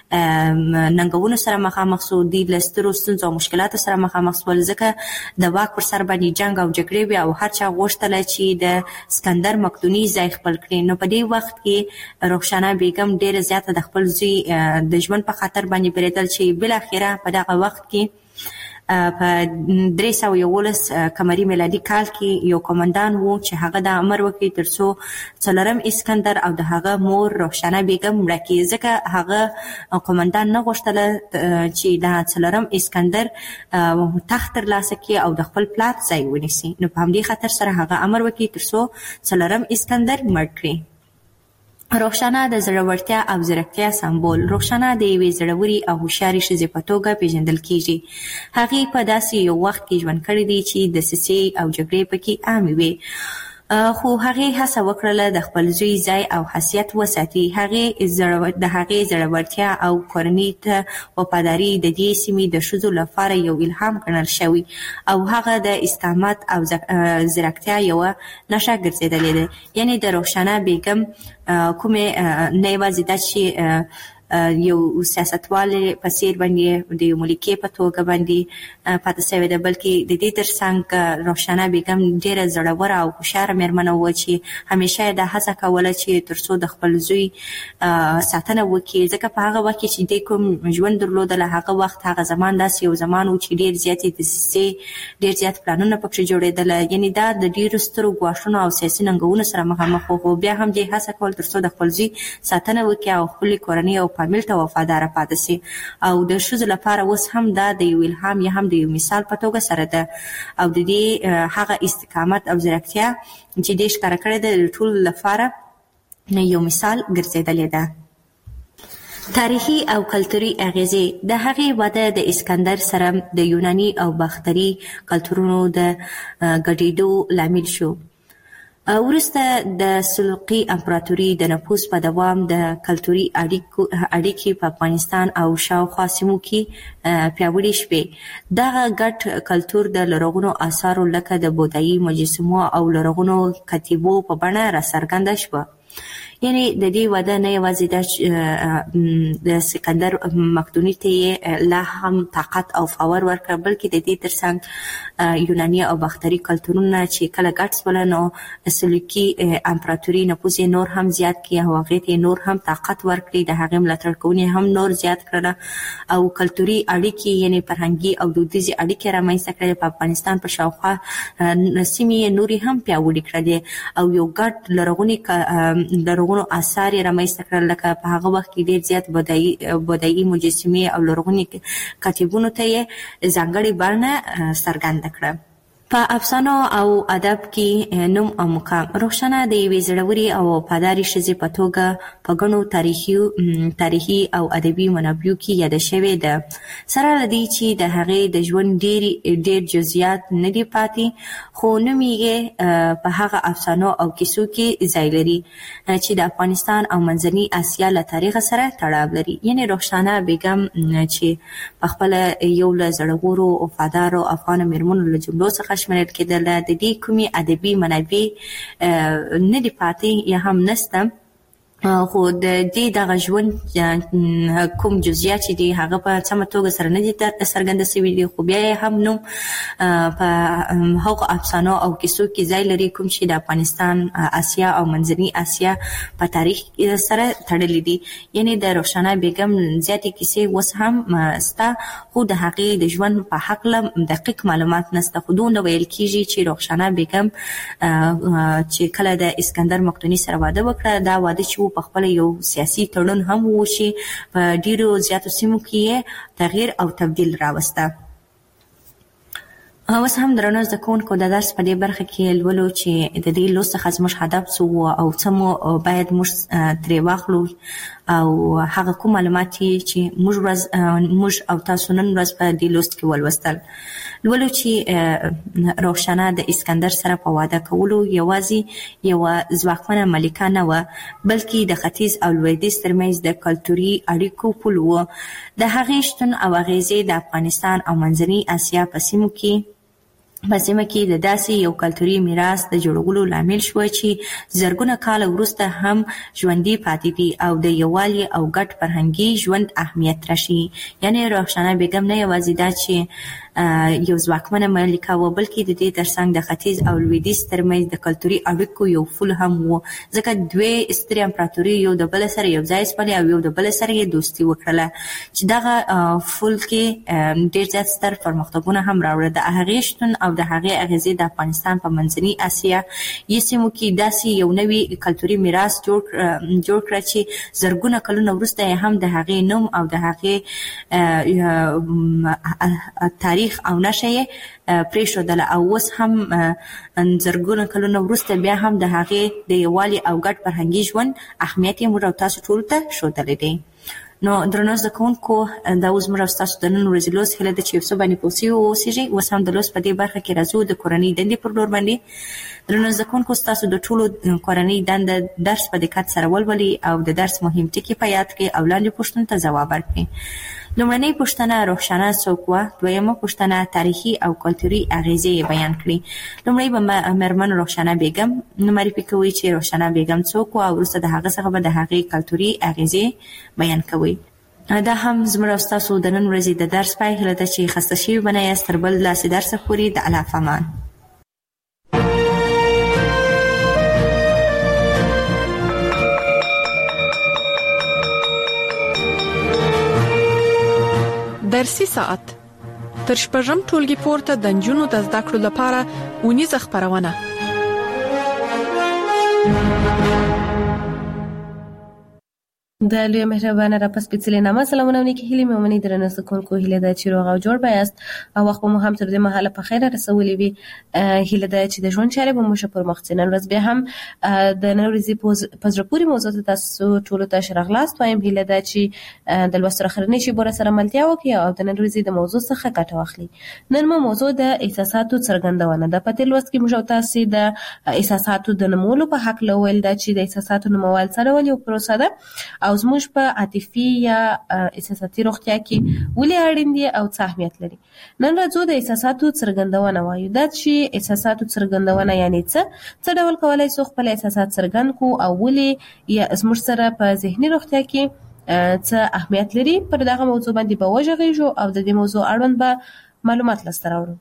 ننګونو سره مخامخ شو. دوی له سترو ستونزو او مشکلاتو سره مخامخ شول ځکه د واک پر سر باندې جنګ او جګړې وې او هر چا غوښتله چې د اسکندر مقدوني ځای خپل کړي. نو په دې وخت کې رخشانه بیګم ډېر زیاته د خپل زوی د ژوند په خاطر باندې بریدل چې بل اخیره په دغه وخت کې په 311 قمري میلادي کال کې یو کمانډان وو چې هغه د امر وکړي تر څو څلورم اسکندر او د هغه مور رخشانه بیګم مړه کړي ځکه هغه کمانډان نه غوښتله چې د څلورم اسکندر تخت ترلاسه کړي او د خپل پلار ځای ونیسي. نو په همدې خاطر سره هغه امر وکړي تر څو څلورم اسکندر مړ کړي. رخشانه د زړورتیا او ځیرکتیا سمبول. رخشانه د یوې زړورې او هوښیارې ښځې په توګه پیژندل کیږي. هغې په داسې یو وخت کې ژوند کړی دی چې دسیسې او جګړې پکې عامې وې خو هغې هڅه وکړله د خپل زوی ځای او حیثیت وساتي. د هغې زړورتیا او کورنۍ ته وفاداري د دې سیمې د ښځو لپاره یو الهام ګڼل شوی او هغه د استقامت او زیرکتیا یوه نښه ګرځېدلې ده. یعنی د رخشانه بیګم کومې نه یوازې دا چې یو سیاستوالې په څیر باندې د یو ملکې په توګه باندې پاتې شوې ده بلکې د دې ترڅنګ رخشانه بیګم ډېره زړوره او هوښیاره مېرمنه وه چې همیشه یې دا هڅه کوله چې تر څو د خپل زوی ساتنه وکړي ځکه په هغه وخت کې چې دی کوم ژوند درلودله هغه وخت هغه زمان داسې یو زمان و چې ډېر زیاتې دسیسې ډېر زیات پلانونه پکې جوړېدله. یعنې دا د ډېرو سترو ګواښونو او سیاسي ننګونو سره مخامخ و خو بیا هم دې هڅه کول تر څو د خپل زوی ساتنه وکړي او خپلې کورنۍ او فامیل ته وفاداره پاتې شي. او د ښځو لپاره اوس هم دا د یو الهام یا هم د یو مثال په توګه سره ده او د دې هغه استقامت او زیرکتیا چې دې ښکاره کړې ده د ټولو لپاره یو مثال ګرځېدلې ده. تاریخي او کلتوري اغیزې. د هغې وده د اسکندر سره د یوناني او باختري کلتورونو د ګډېدو لامل شو. وروسته د سلوقي امپراتوري د نفوذ په دوام د کلتوري اړیکې په افغانستان او شاوخوا سیمو کې پیاوړې شوې. دغه ګډ کلتور د لرغونو آثارو لکه د بودایي مجسمو او لرغونو کتیبو په بڼه راڅرګنده شوه. یعنی د دې وده نه یوازې د اسکندر مقدوني ته یې لا هم طاقت او باور ورکړ بلکې د دې ترڅنګ یوناني او باختري کلتورونه چې کله ګډ شول نو سلوکي امپراتوري نفوذ یې نور هم زیات کړي او هغې ته نور هم طاقت ورکړي د هغې ملاتړ کوونکي هم نور زیات کړله او کلتوري اړیکې یعنې فرهنګي او دودیزې اړیکې رامنځته کړلې. په افغانستان په شاوخوا سیمې یې نورې هم پیاوړې کړلې او یو ګډ لرغونو آثار یې رامنځته کړل لکه په هغه وخت کې ډېر زیات بودایي مجسمې او لرغوني کتیبونو ته یې ځانګړې بڼه څرګنده کړه. په افسانو او ادب کې نوم او مقام روښانه د یوې زړورې او وفادارې ښځې په توګه په ګڼو تاریخي او ادبي منابعو کې یاده شوې ده. سره له دې چې د هغې د ژوند ډېر جزئیات نه دي پاتې، خو نوم یې په هغه افسانو او کیسو کې ځای لري چې د افغانستان او منځنۍ اسیا له تاریخ سره تړاو لري. یعنې روښانه بیګم چې په خپله یو له زړورو وفادارو افغانو مېرمنو له جملو څخه شمېرل کېدله، د دې کومې ادبي منابع نه دي پاتې یا هم نسته، خو د دې دغه ژوند کوم جزئیات چې دي هغه په سمه توګه سره نه دي څرګنده سوي دي، خو بیا یې هم نوم په هغو افسانو او کیسو کې ځای لري کوم چې د افغانستان، اسیا او منځنۍ اسیا په تاریخ سره تړلي دي. یعنې د روښانه بیګم زیاتې کیسې اوس هم سته، خو د هغې د ژوند په هکله دقیق معلومات نسته. خو دومره ویل کېږي چې روښانه بیګم چې کله د اسکندر مقدوني سره واده وکړه، دا واده چې په خپل یو سیاسي تړون هم وشي، په ډیرو زیاتو سیمو کې تغییر او تبدیل راوسته. اوس هم درنو زده کوونکو د درس په دې برخه کې لولو چې د دې لوست څخه زموږ هدف څه و او څه مو باید موږ ترې واخلو او هغه کوم معلومات چې موږ او تاسو نن ورځ په دې لوست کې ولوستل. لولو چې روښانه د اسکندر سره په واده کولو یوازې یوه ځواکمنه ملکه نه وه، بلکې د ختیځ او لویدیځ ترمنځ د کلتوري اړیکو پل و. د هغې شتون او اغیزې د افغانستان او منځنۍ اسیا په سیمه کې د داسې یو کلتوري میراث د جوړولو لامل شوه چې زرګونه کاله وروسته هم ژوندي پاتې دي او د یووالي او ګډ فرهنګي ژوند اهمیت راشي. یعنې روښانه بیګم نه یوازې دا چې یو ځواکمنه ملکه وه، بلکې د دې ترڅنګ د ختیځ او لویدیځ ترمنځ د کلتوري اړیکو یو پل هم و، ځکه دوی سترې امپراتوري یو د بل سره یو ځای شولې او یو د بل سره یې دوستي وکړله چې دغه پل کې ډېر زیات ستر پرمختګونه هم راوړل. د هغې شتون او د هغې اغیزې د افغانستان په منځنۍ اسیا سیمو کې داسې یو نوی کلتوري میراث جوړ کړه چې زرګونه کلونه وروسته یې هم د هغې نوم او د هغې تاریخ او نشه یې پرېښودله، او اوس هم زرګونه کلونه وروسته بیا هم د هغې د یووالي او ګډ فرهنګي ژوند اهمیت یې موږ او تاسو ټولو ته ښودلی دی. نو درنو زده کوونکو، دا اوس موږ او ستاسو د نن ورځې لوست هیله ده چې یو څه باندې پوه سوي واوسېږئ. اوس هم د لوست په دې برخه کې راځو د کورنۍ دندې پر لور باندې. درنو زده کوونکو، ستاسو د ټولو کورنۍ دنده درس په دقت سره ولولئ او د درس مهم ټکي په یاد کړئ او لاندې پوښتنو ته ځواب ورکړئ. لومړنۍ پوښتنه روښانه څوک وه؟ دویمه پوښتنه تاریخي او کلتوري اغیزې یې بیان کړي. لومړی به مېرمن روښانه بیګم معرفي کوئ چې روښانه بیګم څوک وه او وروسته د هغه څخه به د هغې کلتوري اغیزې بیان کوئ. دا هم زموږ او ستاسو د نن ورځې د درس پای هیله ده چې خسته شوي به نه یاست. تر بل داسې درسه پورې د الله په امان. درسي ساعت تر شپږم ټولګي پورته د نجونو د زده کړو لپاره اونیزه خپرونه. د لوی مهربانه را پس سپېڅلې نامه سلامونه نیکې هیلې مې ومنئ. درنو زده کوونکو، هیله ده چې روغ او جوړ به یاست او وخت مو هم تر دې مهاله په خیره رسولې وي. هیله ده چې د ژوند چارې به مو ښه پر مخ ځي. نن ورځ بیا هم د نن ورځې په زړه پورې موضوع ته تاسو ټولو ته ښه راغلاست وایم. هیله ده چې د لوستو اخرنۍ شیبو سره ملتیا وکړئ او د نن ورځې د موضوع څخه ګټه واخلئ. نن مو موضوع د احساساتو څرګندونه ده. په تېر لوست کې موږ تاسو د احساساتو د نومولو په حق ویل ده چې د احساساتو نومول څه ډول یو پروسه ده او زموږ په عاطفي یا احساساتي روغتیا کې ولې اړین دي او څه اهمیت لري. نن راځو د احساساتو څرګندونه وایو. دا چې احساساتو څرګندونه یعنی څه ډول کولای شو خپل احساسات څرګند کو او ولې یا زموږ سره په ذهني روغتیا کې څه اهمیت لري. پر دغه موضوع باندې به وژغېږو او د دې موضوع اړوند به معلومات لاسته راوړو.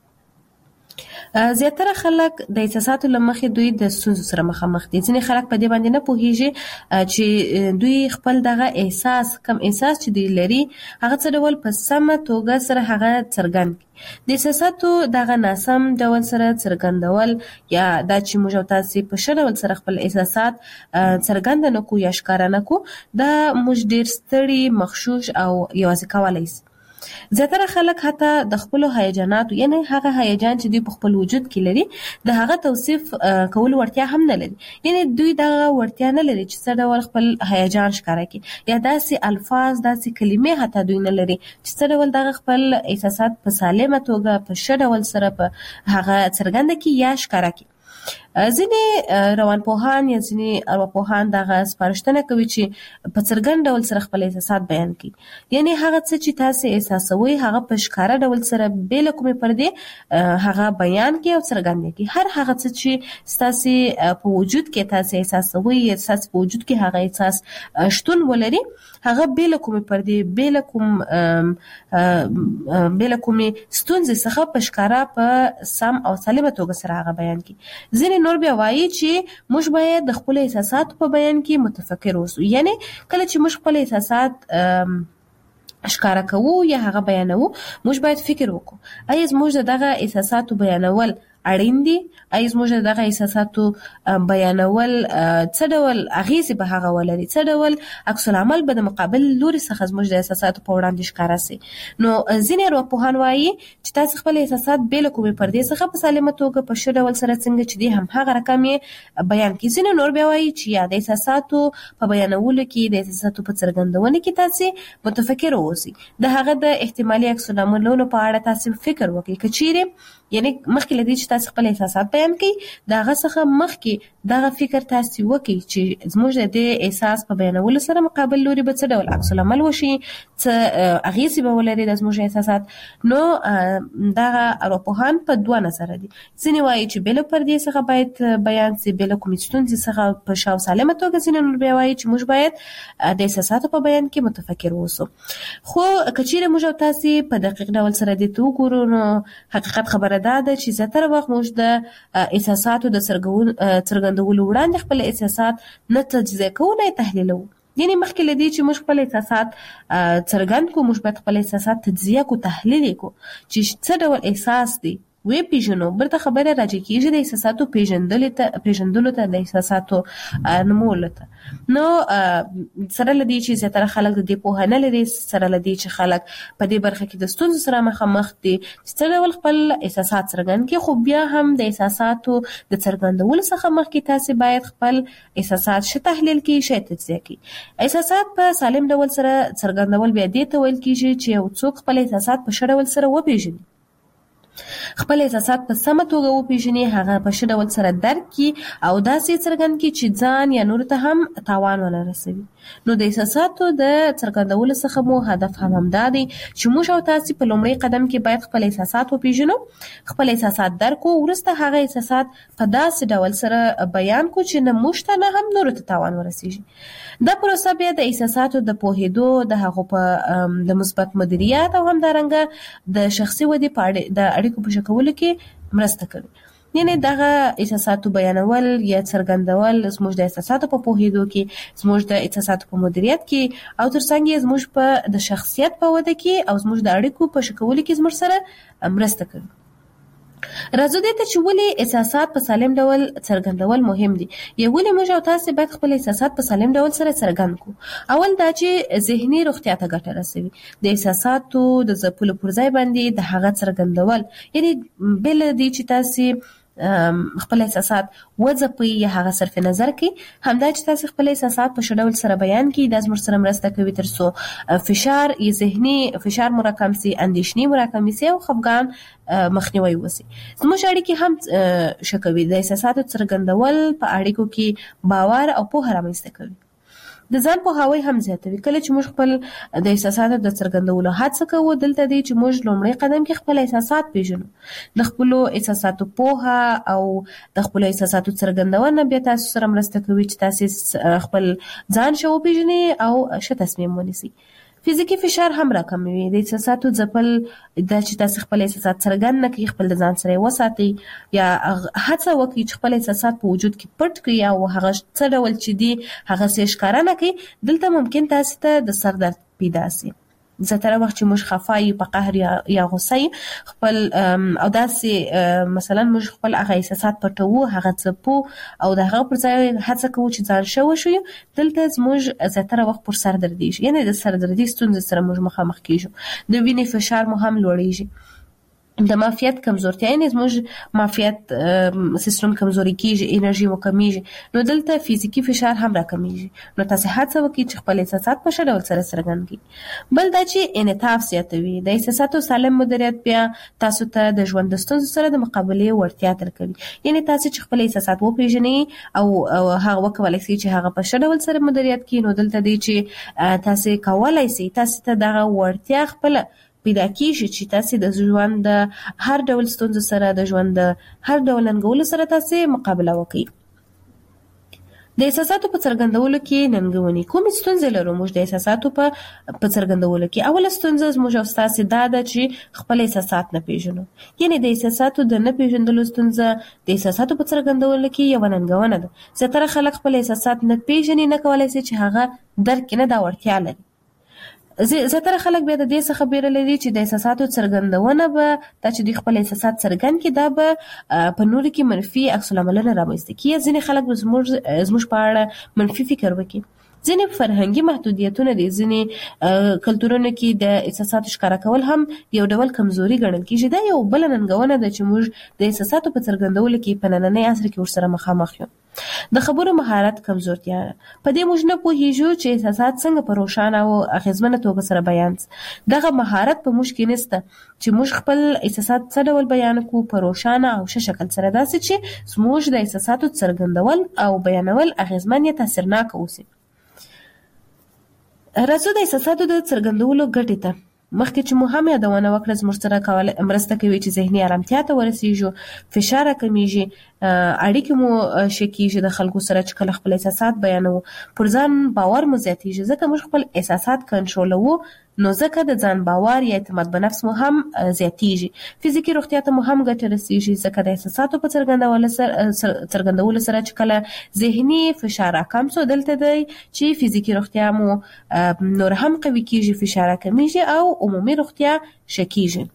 زیاتره خلک د احساساتو له مخې دوی د ستونزو سره مخامخ دي. ځینې خلک په دې باندې نه پوهیږي چې دوی خپل دغه احساس کم احساس چې دوی لري هغه څه ډول په سمه توګه سره هغه څرګند کړي. د احساساتو دغه ناسم ډول سره څرګندول یا دا چې موږ تاسو په ښه ډول سره خپل احساسات څرګند نه کو یا ښکاره نه کو، دا موږ ډېر ستړي، مغشوش او یوازې کولای شي. زیاتره خلک حتی د خپل هیجاناتو یعنی هغه هیجان چې دوی په خپل وجود کې لري د هغه توصیف کول ورتیا هم نه لري، یعنی دوی دا ورتیا نه لري چې څه ډول خپل هیجان ښکاره کړي یا داسې الفاظ داسې کلمې حتی دوی نه لري چې څه ډول دغه خپل احساسات په سالمه توګه په ښه ډول سره په هغه څرګنده کړي یا ښکاره کړي. ځینې روانپوهان یا ځینې ارواپوهان دغه سپارښتنه کوي چې په څرګند ډول سره خپل احساسات بیان کړي، یعنی هغه څه چې تاسو احساسوي هغه په ښکاره ډول سره بې له کومې پردې هغه بیان کړي او څرګند کړي. هر هغه څه چې تاسو په وجود کې تاسو احساسوي یا تاسو په وجود کې هغه احساس شتون ولري هغه بې له کومې پردې بې له کومې ستونزې څخه په ښکاره په سم او سالمه توګه سره هغه بیان کړي. ځینې نور بیا وایي چې موږ باید د خپل احساساتو په بیان کې متفکر اوسو، یعنی کله چې موږ خپل احساسات ښکاره کوو یا هغه بیانوو موږ باید فکر وکړو آیا زموږ دغه احساساتو بیانول اړین دي، آیا زموږ دغه احساساتو بیانول څه ډول اغیزې به هغه ولري، څه ډول عکس العمل به د مقابل لوري څخه زموږ د احساساتو په وړاندې ښکاره سي. نو ځینې ارواپوهان وایي چې تاسو خپل احساسات بې له کومې پردې څخه په سالمه توګه په ښه ډول سره څنګه چې دي هم هغه رقم یې بیان کړي. ځینې نور بیا وایي چې یا د احساساتو په بیانولو کې د احساساتو په څرګندونه کې تاسو متفکر اوسئ، د هغه د احتمالي عکس العملونو په اړه تاسو فکر وکړئ. که چیرې یعنی مخکې لدی چې تاسو خپل احساسات بیان کړئ دا هغه څخه مخکې دغه فکر تاسو وکړئ چې زموږ د احساس په بیانولو سره مقابل لوري به څه ډول عکس العمل وشي، څه اغیزې به ولري د زموږ احساسات. نو دغه ارواپوهان په دوه نظر دي، ځینې وایي چې بې له پردې څخه باید بیان سي بې له کومې ستونزې څخه په ښه او سالمه توګه، ځینې نور بیا وایي چې موږ باید د احساساتو په بیان کې متفکر اوسو. خو که چیرې موږ او تاسو په دقیق ډول سره دې ته وګورو نو حقیقت خبره دا ده چې زیاتره وخت موږ د احساساتو د څرګندولو وړاندې خپل احساسات نه تجزیه کوو نه تحلیلوو. یعنی مخکې لدی چې موږ خپل احساسات څرګند کوو موږ باید خپل احساسات تجزیه کوو تحلیل کوو چې څه ډول احساس دی وی پیژنو. برته خبره راځي کېږي د احساساتو پیژندلو ته د احساساتو نومولو ته. نو سره لدی چې زیاتره خلک د دې پوهه نه لري، سره لدی چې خلک په دې برخه کې د ستونزو سره مخامخ دي چې څه ډول خپل احساسات څرګند کړي. خو بیا هم د احساساتو د څرګندولو څخه مخکې تاسو باید خپل احساسات ښه تحلیل کړئ، ښه تجزیه کړئ. احساسات په سالم ډول سره څرګندول بیا دې ته ویل کېږي چې یو څوک خپل احساسات په ښه ډول سره وپیژني، خپل احساسات په سمه توګه وپیژني، هغه په ښه ډول سره درک کړي او داسې څرګند کړي چې ځان یا نورو ته هم تاوان ونه رسوي. نو د احساساتو د څرګندولو څخه مو هدف هم همدا دی چې موږ او تاسو په لومړي قدم کې باید خپل احساسات وپیژنو، خپل احساسات درک کړو، وروسته هغه احساسات په داسې ډول سره بیان کړو چې نه موږ ته نه هم نورو ته تاوان ورسیږي. دا پروسه بیا د احساساتو د پوهېدو د هغو په د مثبت مدیریت او همدارنګه د شخصي ودې په اړه د اړیکو په ښه کولو کې مرسته کوي. یعنی دغه احساساتو بیانول یا څرګندول زموږ د احساساتو په پوهېدو کې، زموږ د احساساتو په مدیریت کې او ترڅنګ یې زموږ په د شخصیت په وده کې او زموږ د اړیکو په ښه کولو کې زموږ سره مرسته کوي. راځو دې ته چې ولې احساسات په سالم ډول څرګندول مهم دي، یا ولې موږ او تاسو باید خپل احساسات په سالم ډول سره څرګند کړو. اول دا چې ذهني روغتیا ته ګټه رسوي. د احساساتو د ځپلو پر ځای باندې د هغه څرګندول، یعنی بل دې چې تاسو خپل احساسات وځپي یا هغه صرف نظر کړي، همدا چې تاسو خپل احساسات په ښه ډول سره بیان کړئ دا زموږ سره مرسته کوي ترڅو فشار یا ذهني فشار مراکم سي، اندېښنې مراکم سي او خفګان مخنیوي وسی. زموږ اړیکې هم ښه کوي. د احساساتو څرګندول په اړیکو کې باور او پوهه رامنځته کوي. د ځان پوهاوی هم زیاتوي. کله چې موږ خپل د احساساتو د څرګندولو هڅه کوو، دلته دی چې موږ لومړی قدم کې خپل احساسات پیژنو. د خپل احساساتو پوهه او د خپل احساساتو څرګندونه بیا تاسو سره مرسته کوي چې تاسو خپل ځان شو پیژنئ او ښه تصمیم ونیسئ. فزیکی فشار هم راکموي. د احساساتو ځپل دا چې تاسو خپل احساسات څرګند نه کړئ، خپل ځان سره وساتئ یا هڅه وکړئ چې خپل احساسات په وجود کې پټ کړئ او هغه څه ډول چې دي هغه څه ښکاره نه کړئ. دلته ممکن تاسو ته د سر درد پیدا شي. زتره وخت چې موږ خفای په قهر یا غوسه خپل او داسې مثلا موږ خپل هغه احساسات پټو هغه څپو او د هغه پر ځای هڅه کوو چې ځان شو دلته موږ زتره وخت پر سر دردي یعنی د سر دردي ستونزې سره موږ مخامخ کیږو د وینې فشار مو هم لوړیږي د معافیت کمزورتیا یعنی زموږ معافیت سیستم کمزوري کیږي انرژي مو کمیږي نو دلته فزیکی فشار هم راکمیږي نو تاسو هڅه وکړئ چې خپل احساسات په ښه ډول سره څرګند کړئ بل دا چې انعطاف زیاتوي د احساساتو سالم مدیریت بیا تاسو ته د ژوند د ستونزو سره د مقابلې وړتیا درکوي یعنی تاسو چې خپل احساسات وپیژنئ او هغه وکولای شئ چې هغه په ښه ډول سره مدیریت کړئ نو دلته دی چې تاسو کولای شئ تاسو ته دغه وړتیا خپل پیدا کیږي چې تاسو د ژوند د هر ډول ستونزو سره د ژوند د هر ډول انګولو سره تاسو مقابله وکړئ د احساساتو په څرګندولو کې ننګونی کوم ستونزې لرو موږ د احساساتو په څرګندولو کې اوله ستونزه موږ او تاسو دا ده چې خپل احساسات نه پیژنو یعنی د احساساتو د نه پیژندلو ستونزه د احساساتو په څرګندولو کې یو ننګونه ده زتره خلک خپل احساسات نه پیژني نه کولای شي چې هغه درک نه دا وړتیا لري زیاتره خلک بیا د دې څخه بیره لري چې د احساساتو څرګندونه به دا چې د خپل احساسات څرګند کړي دا به په نورو کې منفي عکس العملونه رامنځته کړي ځینې خلک به زموږ په اړه منفي فکر وکړي ځینې فرهنګي محدودیتونه دي ځینې کلتورونو کې د احساساتو ښکاره کول هم یو ډول کمزوري ګڼل کېږي دا یو بل ننګونه ده چې موږ د احساساتو په څرګندولو کې په نننۍ عصر کې ورسره مخامخ یو د خبرو مهارت کمزورتیا په دې موږ نه پوهیږو چې احساسات څنګه په روښانه او اغیزمنه توګه سره بیان دغه مهارت په موږ کې نشته چې موږ خپل احساسات څه ډول بیان کوو په روښانه او ښه شکل سره داسې چې موږ د احساساتو څرګندول او بیانول اغیزمن یا تاثیرناک اوسي راځو د احساساتو د څرګندولو ګټې ته مخکې چې مو هم یادونه وکړه زموږ سره مرسته کوي چې ذهني آرامتیا ته ورسیږو فشار کمیږي اړیکې مو ښه کیږي د خلکو سره چې کله خپل احساسات بیانوو پر ځان باور مو زیاتیږي ځکه موږ خپل احساسات کنټرولوو نو ځکه د ځان باور یا اعتماد په نفس مو هم زیاتیږي فزیکی روغتیا ته مو هم ګټه رسیږي ځکه د احساساتو په څرګندولو سره چې کله ذهني فشار کم شو دلته دی چې فزیکی روغتیا مو نور هم قوي کیږي فشار کمیږي او عمومي روغتیا ښه کیږي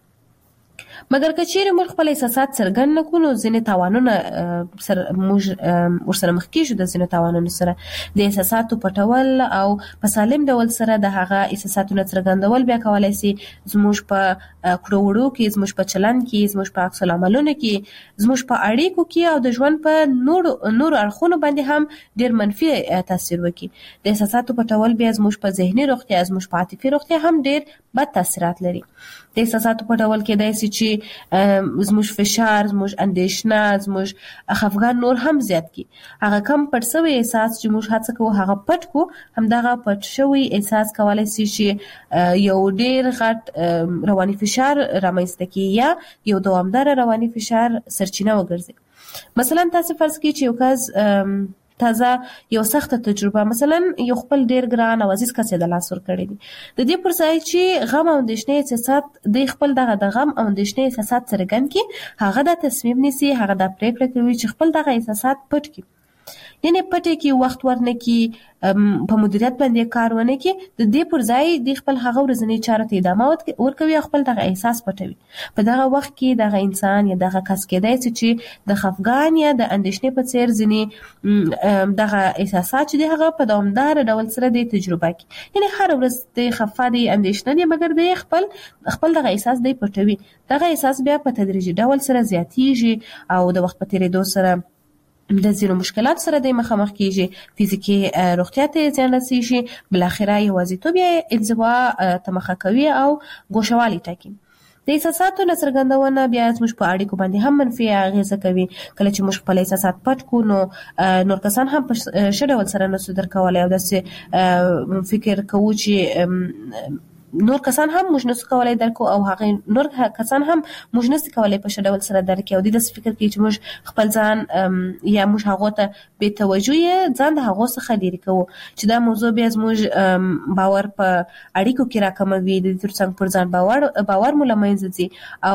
مګر که چیرې موږ خپل احساسات څرګند نه کړو نو ځینې تاوانونه سره موږ ورسره مخ کیږو د ځینې تاوانونو سره د احساساتو پټول او په سالم ډول سره د هغه احساساتو څرګندول بیا کولای شي زموږ په کړو وړو کې زموږ په چلند کې زموږ په عکس العملونو کې زموږ په اړیکو کې او د ژوند په نور اړخونو باندې هم ډیر منفي تاثیر وکړي د احساساتو پټول بیا زموږ په ذهني روغتیا زموږ په عاطفي روغتیا هم ډیر بد تاثیرات لري د احساساتو پټول کې داسې چې زموږ فشار زموږ اندېښنه زموږ خفګان نور هم زیات کی هغه کم پټ شوی احساس چې موږ هڅه کوو هغه پټ کو همدغه پټ شوی احساس کولای شي چې یو ډیر غټ رواني فشار رامنځته کړي یا یو دوامدار رواني فشار سرچینه وګرځي مثلا تاسو فرض کړئ چې یو کس تازه یو سخته تجربه مثلا یو خپل ډیر ګران او عزیز کس د لاس ور کړی دي د دې پر ځای چې غم او اندېښنې احساسات د خپل دغه غم او اندېښنې احساسات څرګند کړي هغه د تصمیم نیسي هغه د پریکړه کوي چې خپل دغه احساسات پټ کړي یعنی پټ کې وخت ورنه کې په مدیریت باندې کار ونه کې د دې پر ځای د خپل هغه ورځنی چارو ته ادامه ورکوي خپل دغه احساس پټوي په دغه وخت کې دغه انسان یا دغه کس کېدای چې د خفګان یا د اندېښنې په څیر ځینې دغه احساسات چې هغه په دوامدار ډول سره د تجربه کوي یعنی هر ورځ د خفه دي اندېښنه دي مګر د خپل دغه احساس دی پټوي دغه احساس بیا په تدریجي ډول سره زیاتیږي او د وخت په تیریدو سره د ځینو مشکلات سره د مخامخ کیږي فزیکی روغتیا ته زیان رسیږي بل اخره یوازیتوب یا انزوا ته مخه کوي او ګوښوالي ټاکي د احساساتو څرګندونه بیا زموږ په اړیکو باندې هم منفي اغیزه کوي کله چې موږ خپل احساسات پټ کو نور کسان هم په ښه ډول سره نسو درکولای او داسې فکر کوو چې نور کسان هم موږ نسو کولای درکو او هغه نور کسان هم موږ نسو کولای په ښه ډول سره درک او د دې فکر کوي چې موږ خپل ځان یا موږ هغه ته به توجه ځان د هغه څخه لري کوو چې دا موضوع بیا زموږ باور په اړیکو کې راکموي د ترڅنګ پر ځان باور مو لمنځه ځي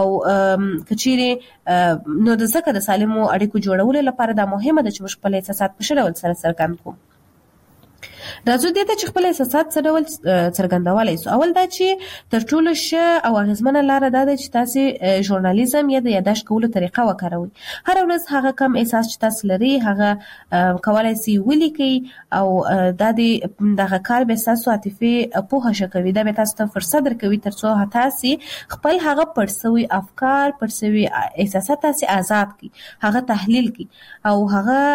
او کچيري نو د ځکه د سالمو اړیکو جوړولو لپاره دا مهمه ده چې موږ خپل احساسات په ښه ډول سره څرګند کړو راځو دې ته چې خپل احساسات څه ډول څرګندولای شو. اول دا چې تر ټولو ښه او اغیزمنه لاره دا ده چې تاسو ژورنالیزم یا د یادښت کولو طریقه وکاروئ. هر ورځ هغه کم احساس چې تاسو لري هغه کولای شئ ولیکئ او دا دغه کار به تاسو عاطفي پوهه شکوي. دا به تاسو ته فرصت درکوي ترڅو تاسو خپل هغه پړسوي افکار پړسوي احساسات تاسو آزاد کړئ، هغه تحلیل کړئ او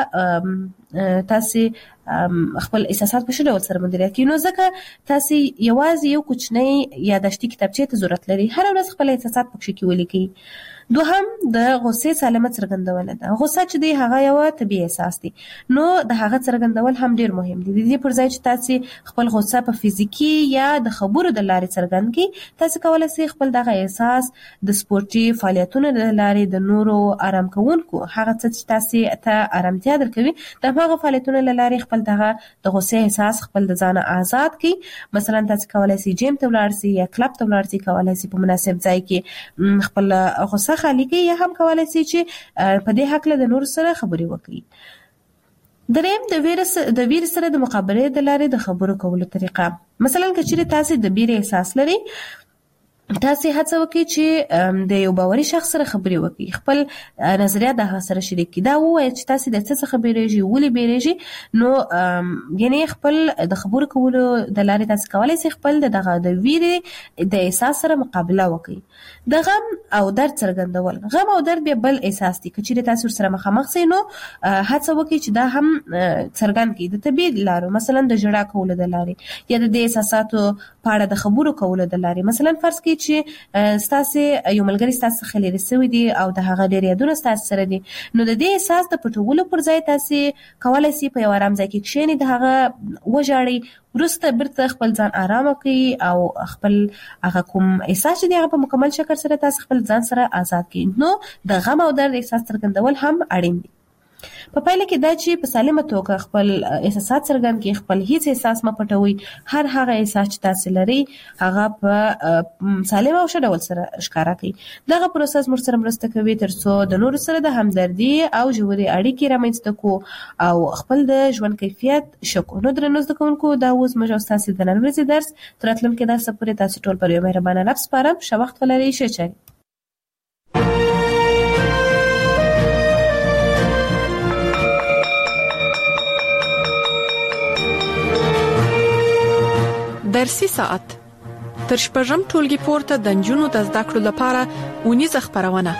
هغه تاسو خپل احساسات په ښه ډول سره مدیریت کړئ. نو ځکه تاسو یوازې یو کوچنی یادښتي کتابچې ته ضرورت لري. هر ورځ خپل احساسات پکې کې ولیکئ. دوهم د غصې سالمه څرګندونه ده. غصه چې دی هغه یو طبیعي احساس دی، نو د هغه څرګندول هم ډیر مهم دي. د دې پر ځای چې تاسو خپل غصه په فزیکی یا د خبرو د لارې څرګند کړئ، تاسو کولای شئ خپل دغه احساس د سپورتي فعالیتونو د لارې د نورو آرام کوونکو هغه څه چې تاسو ته آرامتیا درکوي د هغه فعالیتونو د لارې خپل دغه د غصې احساس خپل د ځان آزاد کړئ. مثلا تاسو کولای شئ جیم ته ولاړ شئ یا کلب ته ولاړ شئ، کولای شئ په مناسب ځای کې خپل غصه خالی کړئ یا هم کولای شئ چې په دې حق له د نور سره خبرې وکړي. دریم د ویر سره د مقابله د لارې د خبرو کولو طریقه. مثلا کچېرې تاسو د ویر احساس لري، تاسو هڅه وکړئ چې د یو باوري شخص سره خبرې وکړئ، خپل نظریات د هغه سره شریک کړئ. دا ووایئ چې تاسو د څه څخه بیریږئ، ولې بیریږئ. نو یعنی خپل د خبرو کولو د لارې تاسو کولای شئ خپل دغه د ویرې د احساس سره مقابله وکړئ. د غم او درد څرګندول. غم او درد به بل احساس دي. کچېرې تاسو سره مخامخ شئ نو هڅه وکړئ چې دا هم څرګند کړئ د طبیعي لارو، مثلا د ژړا کولو د لارې یا د احساساتو په اړه د خبرو کولو د لارې. مثلا فرض کړئ چې تاسو یو ملګری تاسو څخه لرې شوی دی او د هغه ډېر یادونه تاسو سره دي، نو د دې احساس د پټولو پر ځای تاسو کولای شئ په یو آرام ځای کې کښېنئ، د هغه وژاړئ، وروسته بیرته خپل ځان آرام کړئ او خپل هغه کوم احساس چې هغه په مکمل شکل سره تاسو خپل ځان سره آزاد کړئ. نو د غم او درد احساس څرګندول هم اړین دي. په پایله کې دا چې په سالمه توګه خپل احساسات څرګند کړئ، خپل هیڅ احساس مه پټوئ. هر هغه احساس چې تاسو لري هغه په سالمه او ښه ډول سره ښکاره کړئ. دغه پروسس موږ سره مرسته کوي ترڅو د نورو سره د همدردي او ژورې اړیکې رامنځته کړو او خپل د ژوند کیفیت ښه کړو. نو درنو زده کوونکو، دا اوس موږ او ستاسو د نن ورځې درس تر راتلونکي درسه پورې تاسو ټول پر یو مهربانه رب سپارم. ښه وخت ولرئ. ښه چارې. درسي ساعت تر شپږم ټولګي پورته د نجونو د زده کړو لپاره اونیزه خبرونه.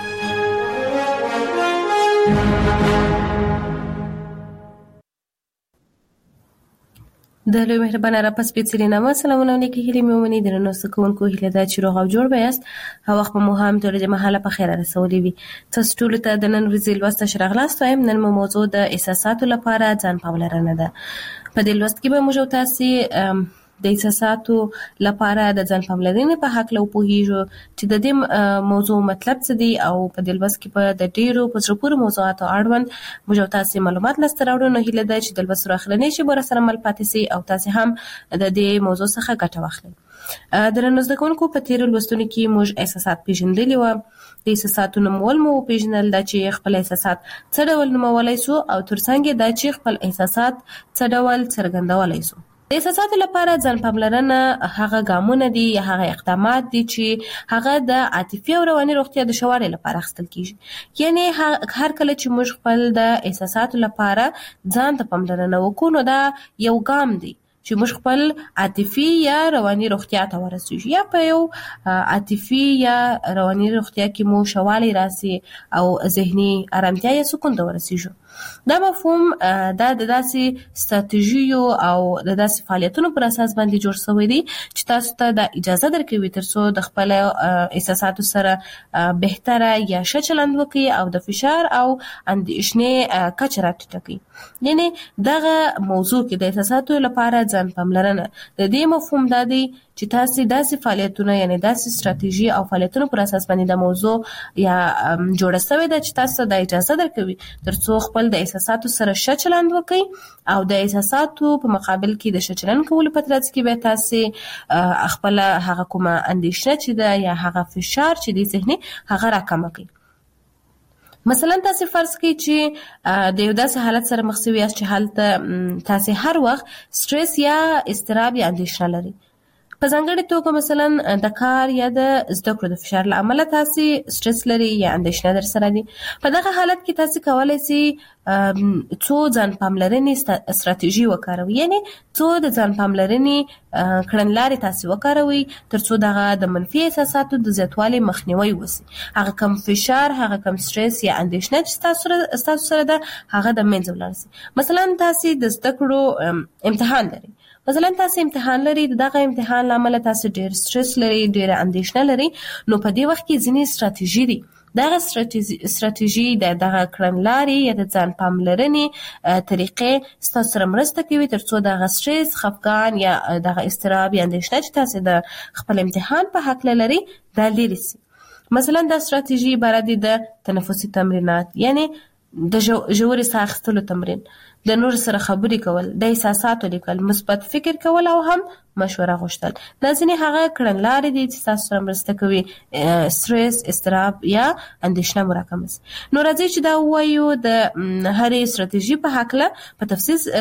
د لوی مهربانه را پس پیڅلی نامه سلامونه علیکم هیله مې ومني درنو سکونکو هیله دا چې روغ او جوړ بیاست او وخت مو هم تر دې مهاله په خیر رسولې وي. تاسو ټول ته د نن ورځې لوست شرغلاست وایم. نن موضوع د احساساتو لپاره ځان پاملرنه ده. په دې لوست کې به موږ تاسو د احساساتو لپاره د ځان پاملرنې په حق له پوهیږو چې د دې موضوع مطلب څه دی او په دې لوست کې په د ډیرو په زړه پورې موضوعاتو اړوند موږ تاسو معلومات لاسته راوړو. نو هیله ده چې د لوست سره اخلنې شي بر سره مل پاتې سي او تاسو هم د دې موضوع څخه ګټه واخلئ. درنو زده کوونکو، په تیر لوستونو کې موږ احساسات پیژندلي و. د احساساتو نومول مو پیژنل دا چې خپل احساسات څه ډول نومولای سو او ترڅنګ دا چې خپل احساسات څه ډول څرګندولای سو. د احساساتو لپاره ځان پاملرنه هغه ګامونه دي یا هغه اقدامات دي چې هغه د عاطفي او رواني روغتیا د ښه والي لپاره اخیستل کیږي. یعنی هر کله چې موږ خپل د احساساتو لپاره ځان ته پاملرنه وکړو نو دا یو ګام دی چې موږ خپل عاطفي یا رواني روغتیا ته ورسیږو، یا په یو عاطفي یا رواني روغتیا کې مو ښه والی راسي او ذهني آرامتیا یا سکون ته ورسیږو. دا مفهوم دا د داسې ستراتیژیو او د داسې فعالیتونو پر اساس باندې جوړ شوی دی چې تاسو ته د اجازه درکوي ترڅو د خپل احساساتو سره بهتره یا ښه چلند وکړي او د فشار او اندېښنې کچه راټیټه کړي. یعنی دغه موضوع کې د احساساتو لپاره ځان پاملرنه د دې مفهوم دا دی چې تاسو داسې فعالیتونه یعنی داسې ستراتیژي او فعالیتونو پر اساس باندې د موضوع یا جوړه شوی ده چې تاسو د اجازه درکوي ترڅو خپل د احساساتو سره ښه چلند وکړي او د احساساتو په مقابل کې د ښه چلند کولو په ترڅ کې به تاسو خپل هغه کومه اندېښنه چې ده یا هغه فشار چې دی ذهني هغه راکمه کړئ. مثلا تاسو فرض کړئ چې د یو داسې حالت سره مخ شوي یاست چې هلته تاسو هر وخت سټرس یا اضطراب یا اندېښنه لري. په ځانګړې توګه مثلا د کار یا د زده کړو د فشار له امله تاسو سټرس لري یا اندېښنه در سره دي. په دغه حالت کې تاسو کولی شئ څو ځان پاملرنې استراتیژي وکاروئ، یعنی څو د ځان پاملرنې کړنلارې تاسو وکاروئ ترڅو دغه د منفي احساساتو د زیاتوالي مخنیوی وشي. هغه کم فشار، هغه کم سټرس یا اندېښنه چې تاسو سره ده هغه د منځه ولاړ شي. مثلا تاسو د زده کړو امتحان لري، مثلا تاسو امتحان لري، دغه امتحان لامل تاسو ډیر سټرس لري، ډیر اندېښنه لري، نو په دې وخت کې ځینې استراتیژي دي. دغه استراتیژي دغه کړنلارې یا د ځان پاملرنې طریقې ستاسو سره مرسته کوي ترڅو دغه سټرس، خفګان یا دغه اضطراب یا اندېښنه چې تاسو د خپل امتحان په حق لري دا لري سي. مثلا دا استراتیژي عبارت دي د تنفسي تمرینات، یعنی د ژورې ساه اخیستلو تمرین، د نور سره خبرې کول، د احساساتو لیکل، مثبت فکر کول او هم مشوره غوښتل. دا ځینې هغه کړنلارې دي چې تاسو سره مرسته کوي سټرس، اضطراب یا اندېښنه مراکمه شي. نو راځئ چې دا ووایو د هرې استراتیژي په هکله په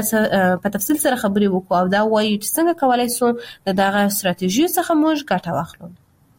تفصیل سره خبرې وکړو او دا ووایو چې څنګه کولی شو د دغه استراتیژیو څخه موږ ګټه واخلو.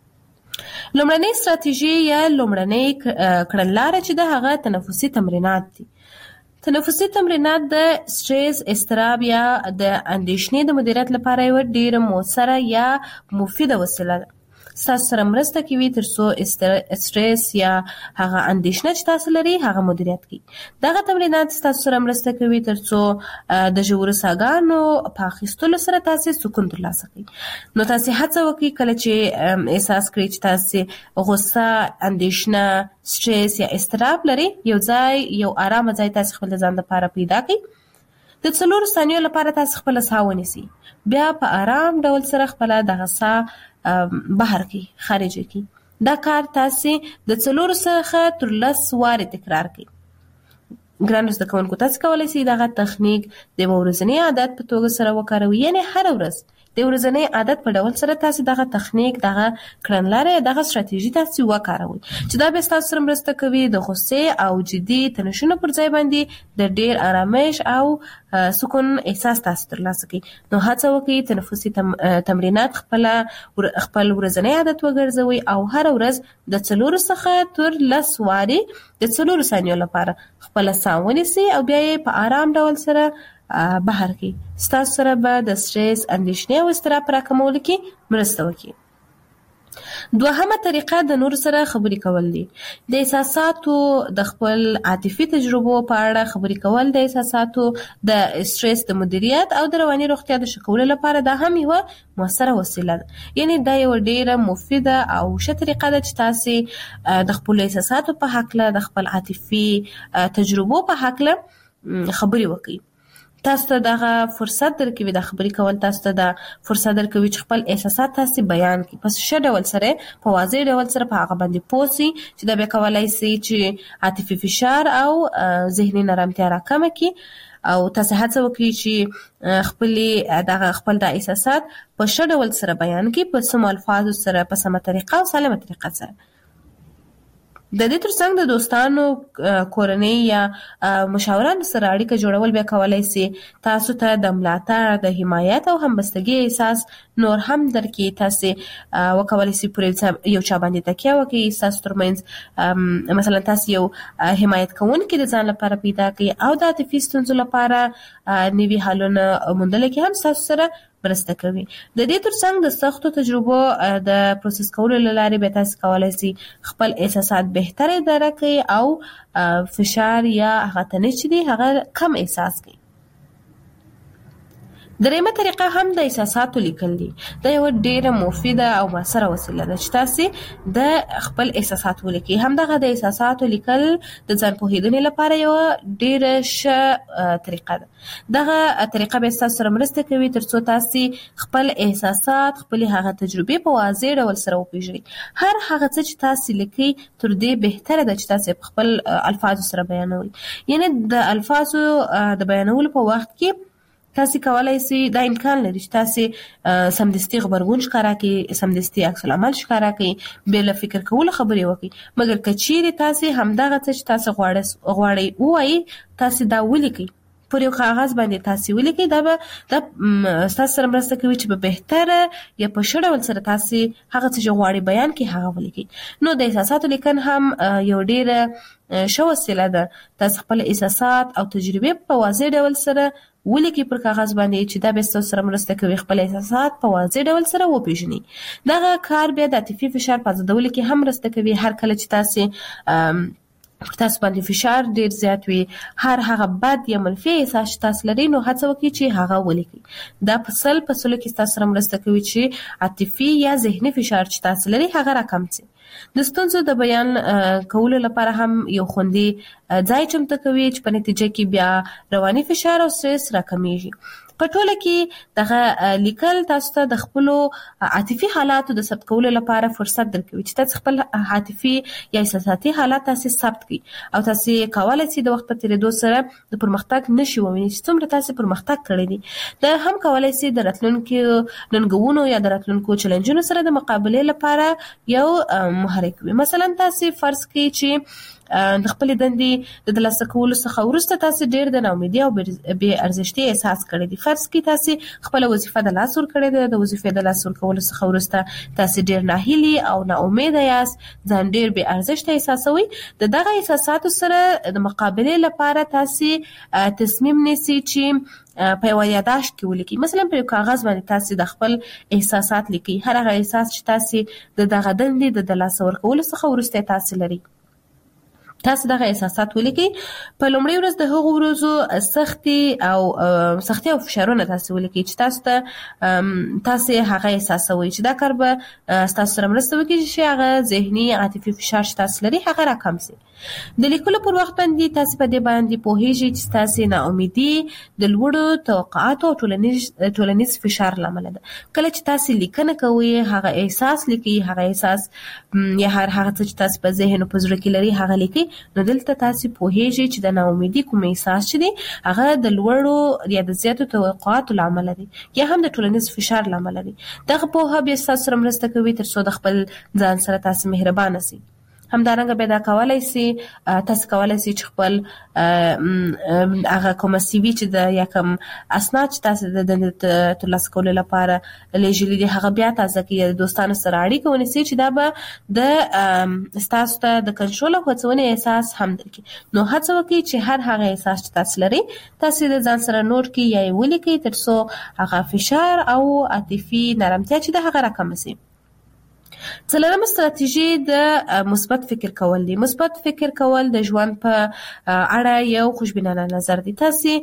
لومړنۍ استراتیژي یا لومړنۍ کړنلاره چې ده هغه تنفسي تمرینات دي. تنفسي تمرینات د سټرس، اضطراب یا د اندېښنې د مدیریت لپاره یوه ډېره مؤثره یا مفیده وسیله ده. ستاسو سره مرسته کوي ترڅو سټرس یا هغه اندېښنه چې تاسو لري هغه مدیریت کړئ. دغه تمرینات ستاسو سره مرسته کوي ترڅو د ژورو ساګانو په اخیستلو سره تاسو سکون ترلاسه کړئ. نو تاسو هڅه وکړئ کله چې احساس کړئ چې تاسو غوسه، اندېښنه، سټرس یا اضطراب لري، یو آرامه ځای تاسو خپل ځان لپاره پیدا کړئ. د 4 ثانیو لپاره تاسو خپل ساه ونیسئ، بیا په آرام ډول سره خپل دغه ساه بهر کی خارج کی. دا کار تاسو د 4 څخه تر 10 واره تکرار کړئ. ګرانو زده کوونکو، تاسو کولی شئ دغه تخنیک د ورځني عادت په توګه سره وکاروئ، یعنی هر ورځ د ورځني عادت په ډول سره تاسو دغه تخنیک، دغه کړنلارې، دغه استراتیژي تاسو وکاروئ چې دا به تاسو سره مرسته کوي د غوسې او جدي تنشونو پر ځای باندې د ډیر آرامش او سکون احساس تاسو ترلاسه کړئ. نو هڅه وکړئ تنفسي تمرینات خپل ورځنی عادت وګرځوئ او هر ورځ د 4 څخه تر 10 وارې د 4 ثانیو لپاره خپل ساه ونیسئ او بیا یې په آرام ډول سره بهر کی. ستاسو سره به د سټرس، اندېښنې او اضطراب راکمولو کې مرسته وکړي. دوهمه طریقه د نور سره خبرې کول دي. د احساساتو د خپل عاطفي تجربو په اړه خبرې کول د احساساتو د سټرس د مدیریت او د رواني روغتیا د ښه کولو لپاره دا هم یوه مؤثره وسیله ده. یعنی دا یوه ډیره مفیده او ښه طریقه ده چې تاسو د خپل احساساتو په هکله، د خپل عاطفي تجربو په هکله خبرې وکړئ. تاسو ته دغه فرصت درکوي، د خبرې کول تاسو ته د فرصت درکوي چې خپل احساسات تاسو بیان کړئ په ښه ډول سره، په واضح ډول سره په هغه باندې پوه شئ چې دا بیا کولی شي چې عاطفي فشار او ذهني نرمتیا راکمه کړي او تاسو هڅه وکړئ چې خپل د احساسات په ښه ډول سره بیان کړئ، په سمو الفاظو سره، په سمه طریقه او سالمه طریقه سره. د دې ترڅنګ د دوستانو، کورنۍ یا مشاورانو سره اړیکه جوړول بیا کولی شي تاسو ته د ملاتړ، د حمایت او همبستګۍ احساس نور هم درکړي. تاسو وکولی شئ پر یو چا باندې تکیه وکړئ، ستاسو ترمنځ مثلا تاسو یو حمایت کوونکی د ځان لپاره پیدا کړئ او د عاطفي ستونزو لپاره نوي حلونه موندلو کې هم ستاسو سره مرسته کوي. د دې ترڅنګ د سختو تجربو د پروسس کولو له لارې به تاسو کولی شئ خپل احساسات بهتر اداره کړئ او فشار یا هغه تنش چې دی هغه کم احساس کړئ. دریمه طریقه هم د احساساتو لیکل دي. دا یو ډیره مفیده او مؤثره وسیله ده چې تاسو د خپل احساسات ولیکئ. همدغه د احساساتو لیکل د ځان پوهیدنې لپاره یو ډیره ښه طریقه ده. دغه طریقه به تاسو سره مرسته کوي ترڅو تاسو خپل احساسات، خپل هغه تجربې په واضح ډول سره وپیژنئ. هر هغه څه چې تاسو لیکئ تر دې بهتره ده چې تاسو خپل الفاظو سره بیانوي. یعنی د الفاظو د بیانولو په وخت کې تاسو کولای شئ دا امکان لري چې تاسو سمدستي خبرګون ښکارا کړئ، سمدستي عکس العمل ښکارا کړئ، بل فکر کول خبرې وکړئ. مګر کچېرې تاسو همدغه څه چې تاسو غواړئ وایي تاسو دا ولیکئ پر یو کاغذ باندې، تاسو ولیکئ. دا تاسو سره مرسته کوي چې په بهتره یا په ښه ډول سره تاسو هغه څه چې غواړئ بیان کړئ هغه ولیکئ. نو د احساساتو لیکن هم یو ډېره ښه وسیله ده. تاسو خپل احساسات او تجربې په واضح ډول سره ولیکئ پر کاغذ باندې چې دا به تاسو سره مرسته کوي خپل احساسات په واضح ډول سره وپیژنئ. دغه کار بیا د عاطفي فشار په ازادولو کې هم مرسته کوي. هر کله چې تاسو باندې فشار ډیر زیات وي، هر هغه بد یا منفي احساس تاسو لري، نو هڅه وکړئ چې هغه ولیکئ. دا په سلو کې تاسو سره مرسته کوي چې عاطفي یا ذهني فشار چې تاسو لري هغه راکم شي. د ستونزو د بیان کولو لپاره هم یو خوندي ځای چمتو کوي چې په نتیجه کې بیا رواني فشار او سټرس راکمیږي. په ټوله کې دغه لیکل تاسو ته د خپل عاطفي حالاتو د ثبت کولو لپاره فرصت درکوي چې تاسو خپل عاطفي یا احساساتي حالات تاسو ثبت کړئ او تاسو کولای شئ د وخت په تیریدو سره د پرمختګ نشي ووینئ چې څومره تاسو پرمختګ کړی دی. دا هم کولای شئ د راتلونکو ننګونو یا د راتلونکو چیلنجونو سره د مقابله لپاره یو محرک وي. مثلا تاسو فرض کړئ چې د خپل دندې د ترلاسه کولو څخه وروسته تاسو ډېر د ناامیدۍ او بې ارزښتۍ احساس کړی دی. فرض کړئ تاسو خپل وظیفه د لاس ور کړې ده، د وظیفې د لاس ور کولو څخه وروسته تاسو ډېر ناهیلي او ناامیده یاست، ځان ډېر بې ارزښته احساسوئ. د دغه احساساتو سره د مقابله لپاره تاسو تصمیم نیسئ چې په یو یاداشت کې ولیکئ. مثلا په یو کاغذ باندې تاسو د خپل احساسات لیکئ، هر هغه احساس چې تاسو د دغه دندې د لاس ور کولو څخه وروسته تاسو لري. تاسو دغه احساسات ولیکئ. په لومړۍ ورځ د هغو ورځو سختي او فشارونه تاسو ولیکئ چې تاسو هغه احساسوئ، چې دا کار به تاسو سره مرسته وکړي چې هغه ذهني عاطفي فشار چې تاسو لري هغه راکم شي. د لیکلو پر وخت باندې تاسو په دې باندې پوهیږئ چې تاسو ناامیدي د لوړو توقعاتو او ټولنیز فشار لامل ده. کله چې تاسو لیکنه کوئ هغه احساس لیکئ، هغه احساس یا هر هغه څه چې تاسو په ذهن او په زړه کې لري هغه لیکئ. نو دلته تاسو پوهیږئ چې د ناامیدي کوم احساس چې دی هغه د لوړو یا د زیاتو توقعاتو لامل دی یا هم د ټولنیز فشار لامل دی. دغه پوهه بیا تاسو سره مرسته کوي ترڅو د خپل ځان سره تاسو مهربانه شئ. همدارنګه به دا کولای شي تاسو کولای شئ چې خپل هغه کوم سی وی چې د یا کوم اسناد چې تاسو د ترلاسه کولو لپاره لیږلي دي هغه بیا تازه کړئ، د دوستانو سره اړیکه ونیسئ چې دا به د ستاسو ته د کنټرول او هڅونې احساس هم درکړي. نو هڅه وکړئ چې هر هغه احساس چې تاسو لري تاسو د ځان سره نوٹ کړئ یا یې ولیکئ ترڅو هغه فشار او عاطفي نرمتیا چې د هغه راکم شي. څلورمه ستراتیژي د مثبت فکر کول دی. مثبت فکر کول د ژوند په اړه یو خوشبینانه نظر دی. تاسو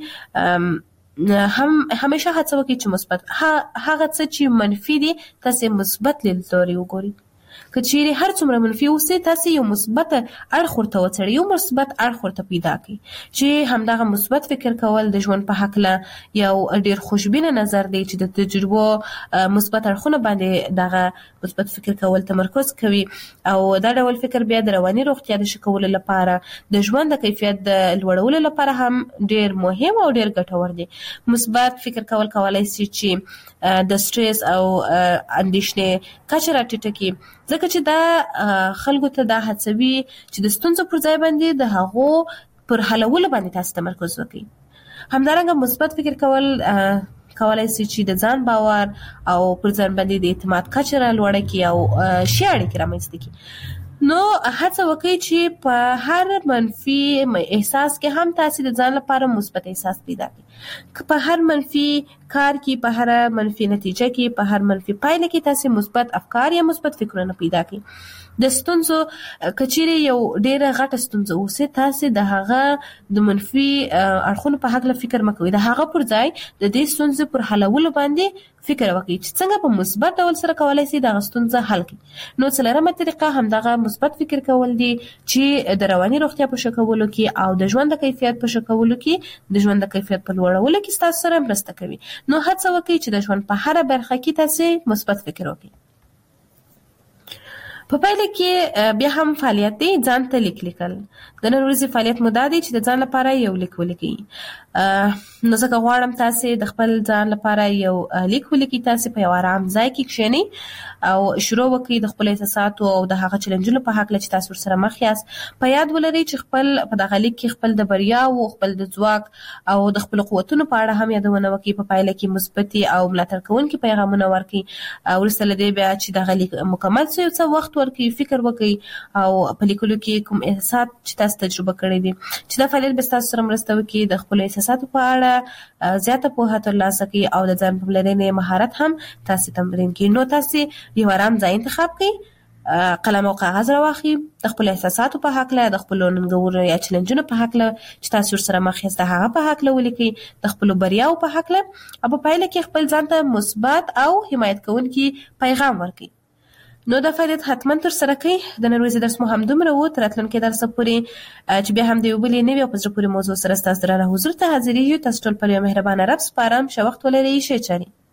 همیشه هڅه وکړئ چې مثبت هغه څه چې منفي دي تاسو مثبت لیدلوري وګورئ. که چیرې هر څومره منفي اوسئ تاسو یو مثبت اړخ ورته وڅېړئ، یو مثبت اړخ ورته پیدا کړئ چې همدغه مثبت فکر کول د ژوند په هکله یو ډېر خوشبینه نظر دی چې د تجربو مثبت اړخونه باندې دغه مثبت فکر کول تمرکز کوي او دا ډول فکر بیا د رواني روغتیا د ښه کولو لپاره د ژوند د کیفیت د لوړولو لپاره هم ډېر مهم او ډېر ګټور دی. مثبت فکر کول کولای شي چې د سټرس او اندېښنې کچه راټیټه کړي، ځکه چې دا خلکو ته دا هڅوي چې د ستونزو پر ځای باندې د هغو پر حلولو باندې تاسو تمرکز وکړئ. همدارنګه مثبت فکر کول کولای شي چې د ځان باور او پر ځان باندې د اعتماد کچه لوړه کړي او ښې اړیکې رامنځته کړي. نو هڅه وکړئ چې په هر منفي احساس کې هم تاسو د ځان لپاره مثبت احساس پیدا کړئ. په هر منفي کار کې، په هر منفي نتیجه کې، په هر منفي پایله کې تاسو مثبت افکار یا مثبت فکرونه پیدا کړئ. د ستونزو کچېرې یو ډېره غټه ستونزه اوسي تاسو د هغه د منفي اړخونو په هکله فکر مه کوئ، د هغه پر ځای د دې ستونزې پر حلولو باندې فکر وکړئ چې څنګه په مثبت ډول سره کولای شئ دغه ستونزه حل کړئ. نو څلورمه طریقه همدغه مثبت فکر کول دي چې د رواني روغتیا په ښه کولو کې او د ژوند د کیفیت په ښه کولو کې د ژوند د کیفیت په لوړولو کې ستاسو سره مرسته کوي. نو هڅه وکړئ چې د ژوند په هره برخه کې تاسو مثبت فکر وکړئ. په پایله کې بیا هم فعالیت دی ځان ته لیکل د نن ورځې فعالیت مو دا دی چې د ځان لپاره یو لیک ولیکئ. نو ځکه غواړم تاسو د خپل ځان لپاره یو لیک ولیکئ. تاسو په یو آرام ځای کې کښینئ او شروع وکړئ د خپل احساساتو او د هغه چیلنجونو په حق چې تاسو سره مخ یاست. په یاد ولرئ چې خپل په دغه لیک کې خپل د بریا او خپل د ځواک او د خپل قوتونو په اړه هم یادونه وکړئ. په پایله کې مثبت او ملاتړ کوونکي پیغامونه ورکړئ. وروسته له دې بیا چې دغه لیک مکمل شي څه وخت ورکړئ، فکر وکړئ او په لیکلو کې کوم احساسات چې تاسو تجربه کړی دي چې دا فعالیت به تاسو سره مرسته وکړي د خپل احساساتو په اړه زیاته پوهه ترلاسه کړئ او د ځان پاملرنې مهارت هم تاسو تمرین کړئ. نو تاسو یو آرام ځای انتخاب کړئ، قلم او کاغذ راواخلئ، د خپل احساساتو په حق له، د خپل ننګونو یا چیلنجونو په حق له چې تاسو سره مخ یاست هغه په حق له ولیکئ، د خپل بریاو په حق له او په پایله کې خپل ځان ته مثبت او حمایت کوونکی پیغام ورکړئ. نو دا فعالیت حتما تر سره کړئ. د نن ورځې درس مو همدومره و. تر راتلونکي درس پورې چې بیا هم د یو بلې نوې او په زړه پورې موضوع سره ستاسو درانه حضور ته حاضرېږو. تاسو ټول په یو مهربانه رب سپارم. ښه وخت ولرئ. ښه چارې.